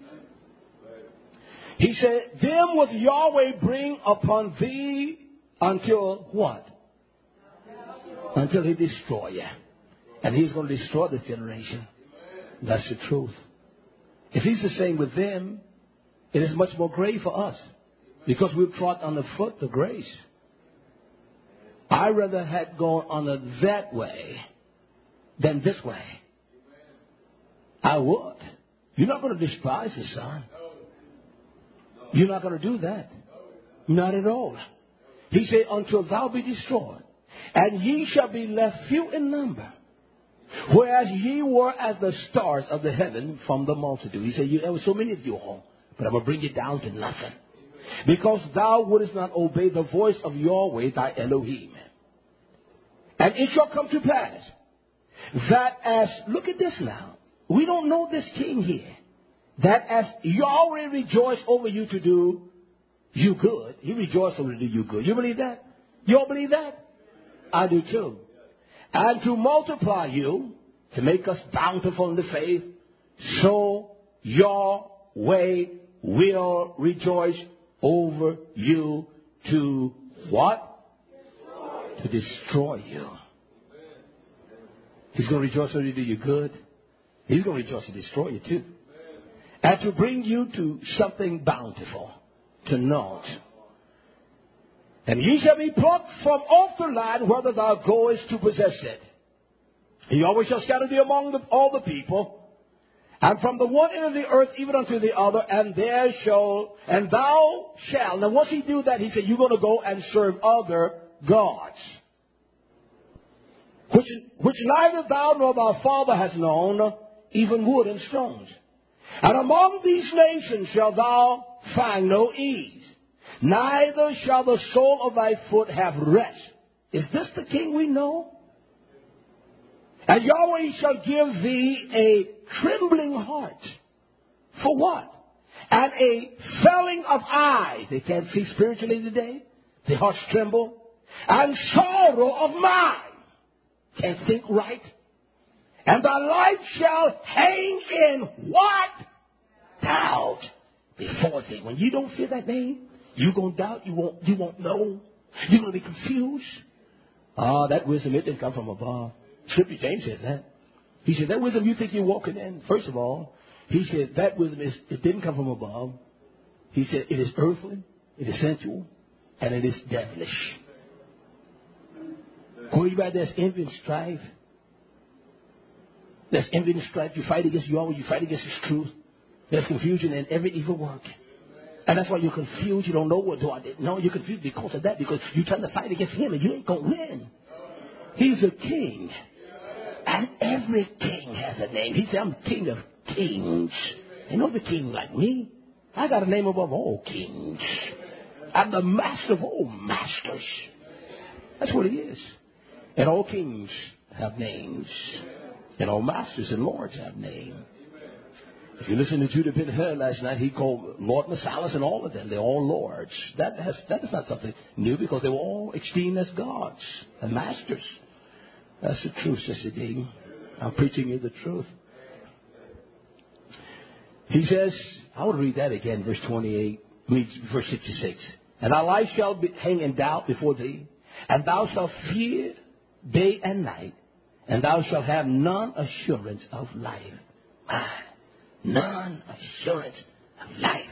He said, them will Yahweh bring upon thee until what? Until he destroy you. And he's going to destroy this generation. That's the truth. If he's the same with them, it is much more grave for us. Because we've trod on the foot of grace. I rather had gone on a that way than this way. I would. You're not going to despise the Son. You're not going to do that. Not at all. He said, until thou be destroyed, and ye shall be left few in number, whereas ye were as the stars of the heaven from the multitude. He said, there were so many of you all, but I'm going to bring you down to nothing. Because thou wouldest not obey the voice of Yahweh thy Elohim. And it shall come to pass that as, look at this now, we don't know this king here, that as Yahweh rejoiced over you to do you good, he rejoiced over to do you good. You believe that? You all believe that? I do too. And to multiply you, to make us bountiful in the faith, so Yahweh will rejoice over you to what? To destroy you. He's going to rejoice over you to do you good. He's going to rejoice to destroy you too. And to bring you to something bountiful, to naught. And ye shall be plucked from off the land, whether thou goest to possess it. He always shall scatter thee among the, all the people. And from the one end of the earth even unto the other, and there shall, and thou shalt. Now once he do that, he said, you're going to go and serve other gods, which, which neither thou nor thy father hast known, even wood and stones. And among these nations shalt thou find no ease, neither shall the sole of thy foot have rest. Is this the king we know? And Yahweh shall give thee a trembling heart. For what? And a failing of eye. They can't see spiritually today. Their hearts tremble. And sorrow of mind. Can't think right. And thy life shall hang in what? Doubt before thee. When you don't fear that name, you're going to doubt. You won't, you won't know. You're going to be confused. Ah, that wisdom, it didn't come from above. Scripture James says that. He said, that wisdom you think you're walking in, first of all, he said, that wisdom, is, it didn't come from above. He said, it is earthly, it is sensual, and it is devilish. Where you at, there's envy and strife. There's envy and strife. You fight against Yahweh. You fight against His truth. There's confusion in every evil work. And that's why you're confused. You don't know what do I do. No, you're confused because of that. Because you're trying to fight against Him and you ain't going to win. He's a king. And every king has a name. He said, I'm king of kings. Ain't no other king like me. I got a name above all kings. I'm the master of all masters. That's what He is. And all kings have names. And all masters and lords have names. If you listen to Judah Ben-Hur last night, he called Lord Messiah and all of them. They're all lords. That, has, that is not something new because they were all esteemed as gods and masters. That's the truth, Sister Dean. I'm preaching you the truth. He says, I will read that again, verse twenty-eight, read verse sixty-six. And thy life shall be, hang in doubt before thee, and thou shalt fear day and night, and thou shalt have none assurance of life. Ah, none assurance of life.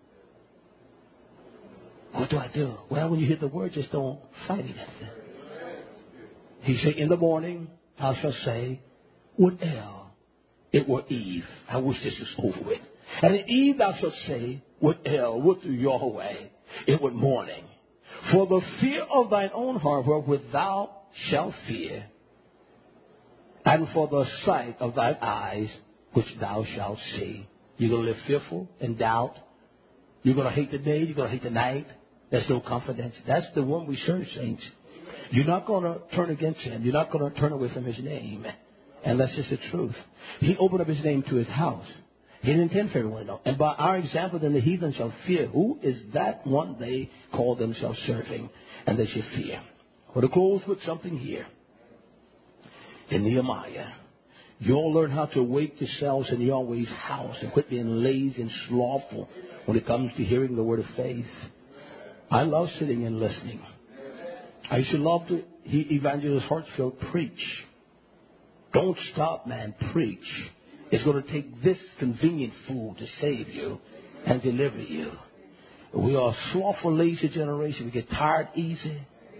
What do I do? Well, when you hear the word, just don't fight against it. He said, in the morning, thou shalt say, would El, it were eve. I wish this was over with. And at eve thou shalt say, would El, would Yahweh, it were morning. For the fear of thine own heart wherewith thou shalt fear, and for the sight of thine eyes which thou shalt see. You're going to live fearful and doubt. You're going to hate the day. You're going to hate the night. There's no confidence. That's the one we serve, saints. You're not going to turn against Him. You're not going to turn away from His name. And that's just the truth. He opened up His name to His house. He didn't intend for everyone to know. And by our example, then the heathen shall fear. Who is that one they call themselves serving? And they shall fear. Well, to close with something here. In Nehemiah, you'll learn how to awake yourselves in Yahweh's house and quit being lazy and slothful when it comes to hearing the word of faith. I love sitting and listening. I used to love to hear Evangelist Hartsfield preach. Don't stop, man. Preach. It's going to take this convenient food to save you and deliver you. We are a slothful, lazy generation. We get tired easy.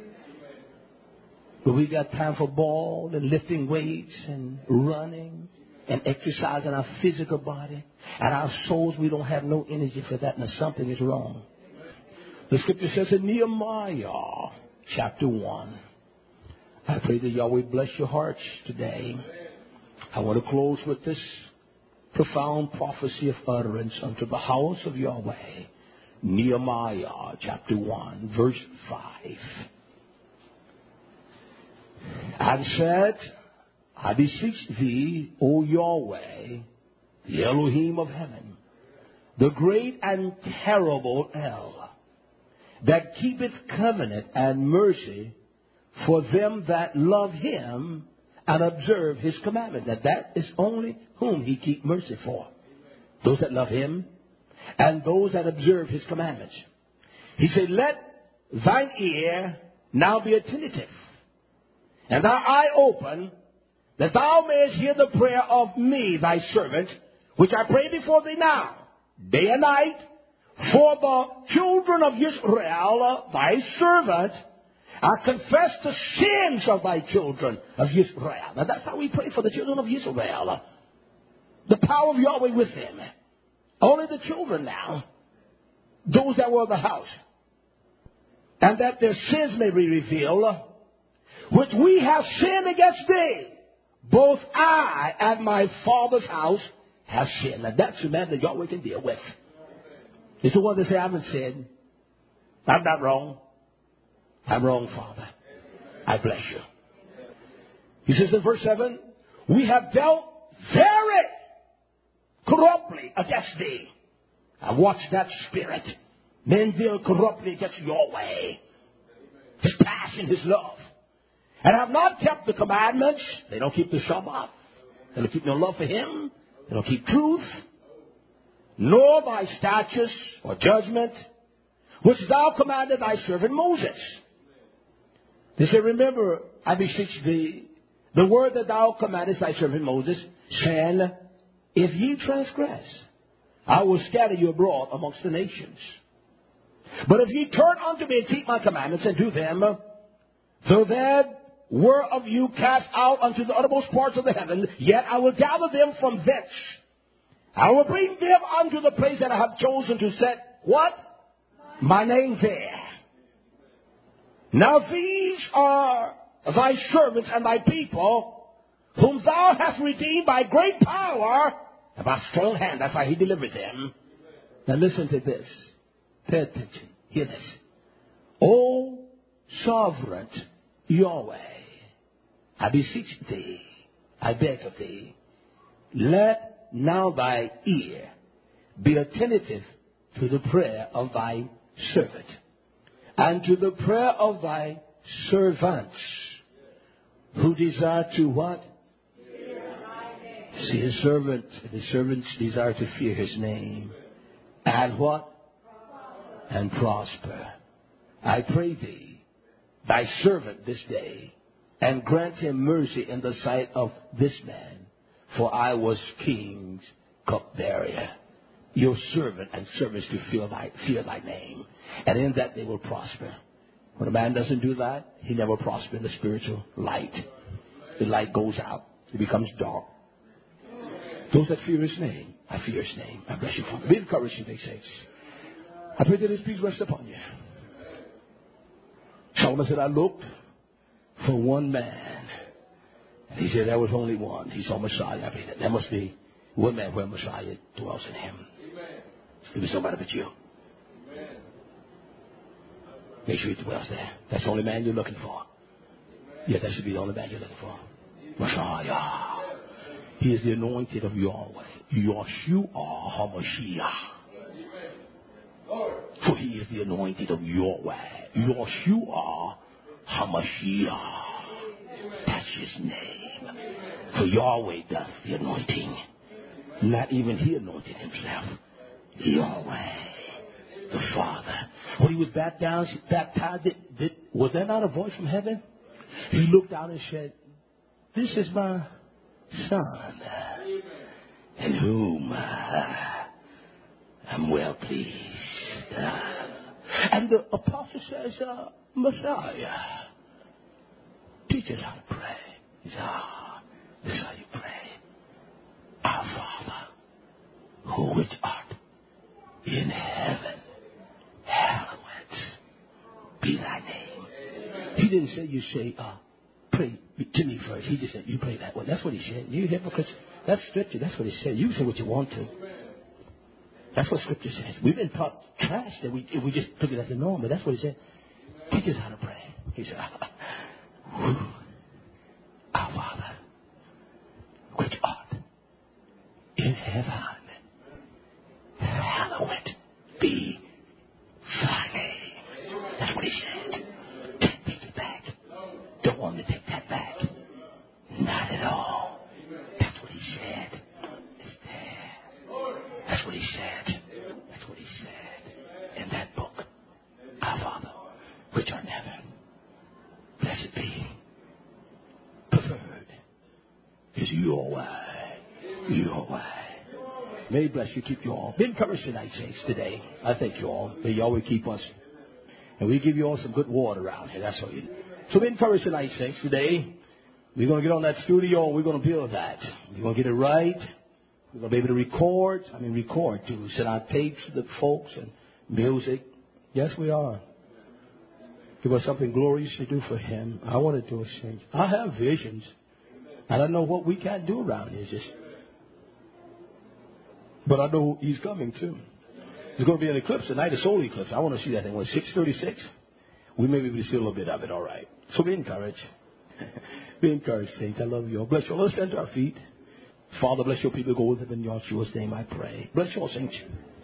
But we got time for ball and lifting weights and running and exercising our physical body. And our souls, we don't have no energy for that. And something is wrong. The scripture says in Nehemiah chapter one. I pray that Yahweh bless your hearts today. I want to close with this profound prophecy of utterance unto the house of Yahweh. Nehemiah chapter one, verse five. And said, I beseech thee, O Yahweh, the Elohim of heaven, the great and terrible El, that keepeth covenant and mercy for them that love Him and observe His commandments. That that is only whom He keep mercy for. Those that love Him and those that observe His commandments. He said, let thine ear now be attentive, and thy eye open, that thou mayest hear the prayer of me, thy servant, which I pray before thee now, day and night, for the children of Israel, thy servant. I confess the sins of thy children of Israel. Now that's how we pray for the children of Israel. The power of Yahweh with them. Only the children now, those that were of the house, and that their sins may be revealed, which we have sinned against thee. Both I and my father's house have sinned. Now that's the man that Yahweh can deal with. It's the one that say, I haven't sinned. I'm not wrong. I'm wrong, Father. I bless you. He says in verse seven, we have dealt very corruptly against thee. I watch that spirit. Men deal corruptly against Yahweh, His passion, His love, and have not kept the commandments. They don't keep the Shabbat. They don't keep no love for Him. They don't keep truth, nor thy statutes or judgment, which thou commanded thy servant Moses. They say, remember, I beseech thee, the word that thou commandest thy servant Moses, saying, if ye transgress, I will scatter you abroad amongst the nations. But if ye turn unto me and keep my commandments and do them, though that were of you cast out unto the uttermost parts of the heaven, yet I will gather them from thence. I will bring them unto the place that I have chosen to set, what? My name there. Now these are thy servants and thy people, whom thou hast redeemed by great power and by strong hand. That's how he delivered them. Now listen to this. Pay attention. Hear this. O sovereign Yahweh, I beseech thee, I beg of thee, let now thy ear be attentive to the prayer of thy servant, and to the prayer of thy servants, who desire to what? See, his servant, his servants desire to fear his name. And what? And prosper. I pray thee, thy servant this day, and grant him mercy in the sight of this man, for I was king's cupbearer. Your servant and servants to fear thy, fear thy name, and in that they will prosper. When a man doesn't do that, he never prospers in the spiritual light. The light goes out. It becomes dark. Those that fear his name, I fear his name. I bless you for it. Be encouraged today, saints. I pray that his peace rest upon you. Solomon said, I looked for one man. And he said, there was only one. He saw Messiah. I mean, there must be one man where Messiah dwells in him. It was somebody but you. Make sure he dwells there. That's the only man you're looking for. Yeah, that should be the only man you're looking for. Messiah. He is the anointed of Yahweh. Yeshua HaMashiach. For he is the anointed of Yahweh. Yeshua HaMashiach. That's his name. For Yahweh does the anointing. Not even he anointed himself. Yahweh, the Father. When he was baptized, baptized did, did, was that not a voice from heaven? He looked out and said, this is my son, in whom uh, I'm well pleased. Uh, and the apostle says, uh, Messiah, teach us how to pray. He said, ah, this is how you pray. Our Father, who which art in heaven, hallowed be thy name. He didn't say you say, uh, pray to me first. He just said, you pray that way. That's what he said. You hypocrites. That's scripture. That's what he said. You say what you want to. That's what scripture says. We've been taught trash that we, we just took it as a norm, but that's what he said. Teach us how to pray. He said, our Father, which art in heaven, hallowed be thy name. That's what he said. Take it back. Don't want to take that back. Not at all. That's what he said. It's there. That's what he said. That's what he said in that book. Our Father, which art in heaven, blessed be. Preferred is Yahweh. Yahweh. May he bless you, keep you all. Be encouraged tonight, saints, today. I thank you all. May Yahweh keep us. And we give you all some good water around here. That's what you do. So be encouraged tonight, saints, today. We're going to get on that studio and we're going to build that. We're going to get it right. We're going to be able to record. I mean, record too. Send out tapes to the folks and music. Yes, we are. Give us something glorious to do for him. I want to do a thing. I have visions. I don't know what we can't do around here. Just, but I know he's coming too. There's going to be an eclipse tonight, a solar eclipse. I want to see that thing. What, six thirty-six? We may be able to see a little bit of it. All right. So be encouraged. Be encouraged, saints. I love you all. Bless you all. Let's stand to our feet. Father, bless your people. Go with them in Yeshua's name, I pray. Bless you all, saints.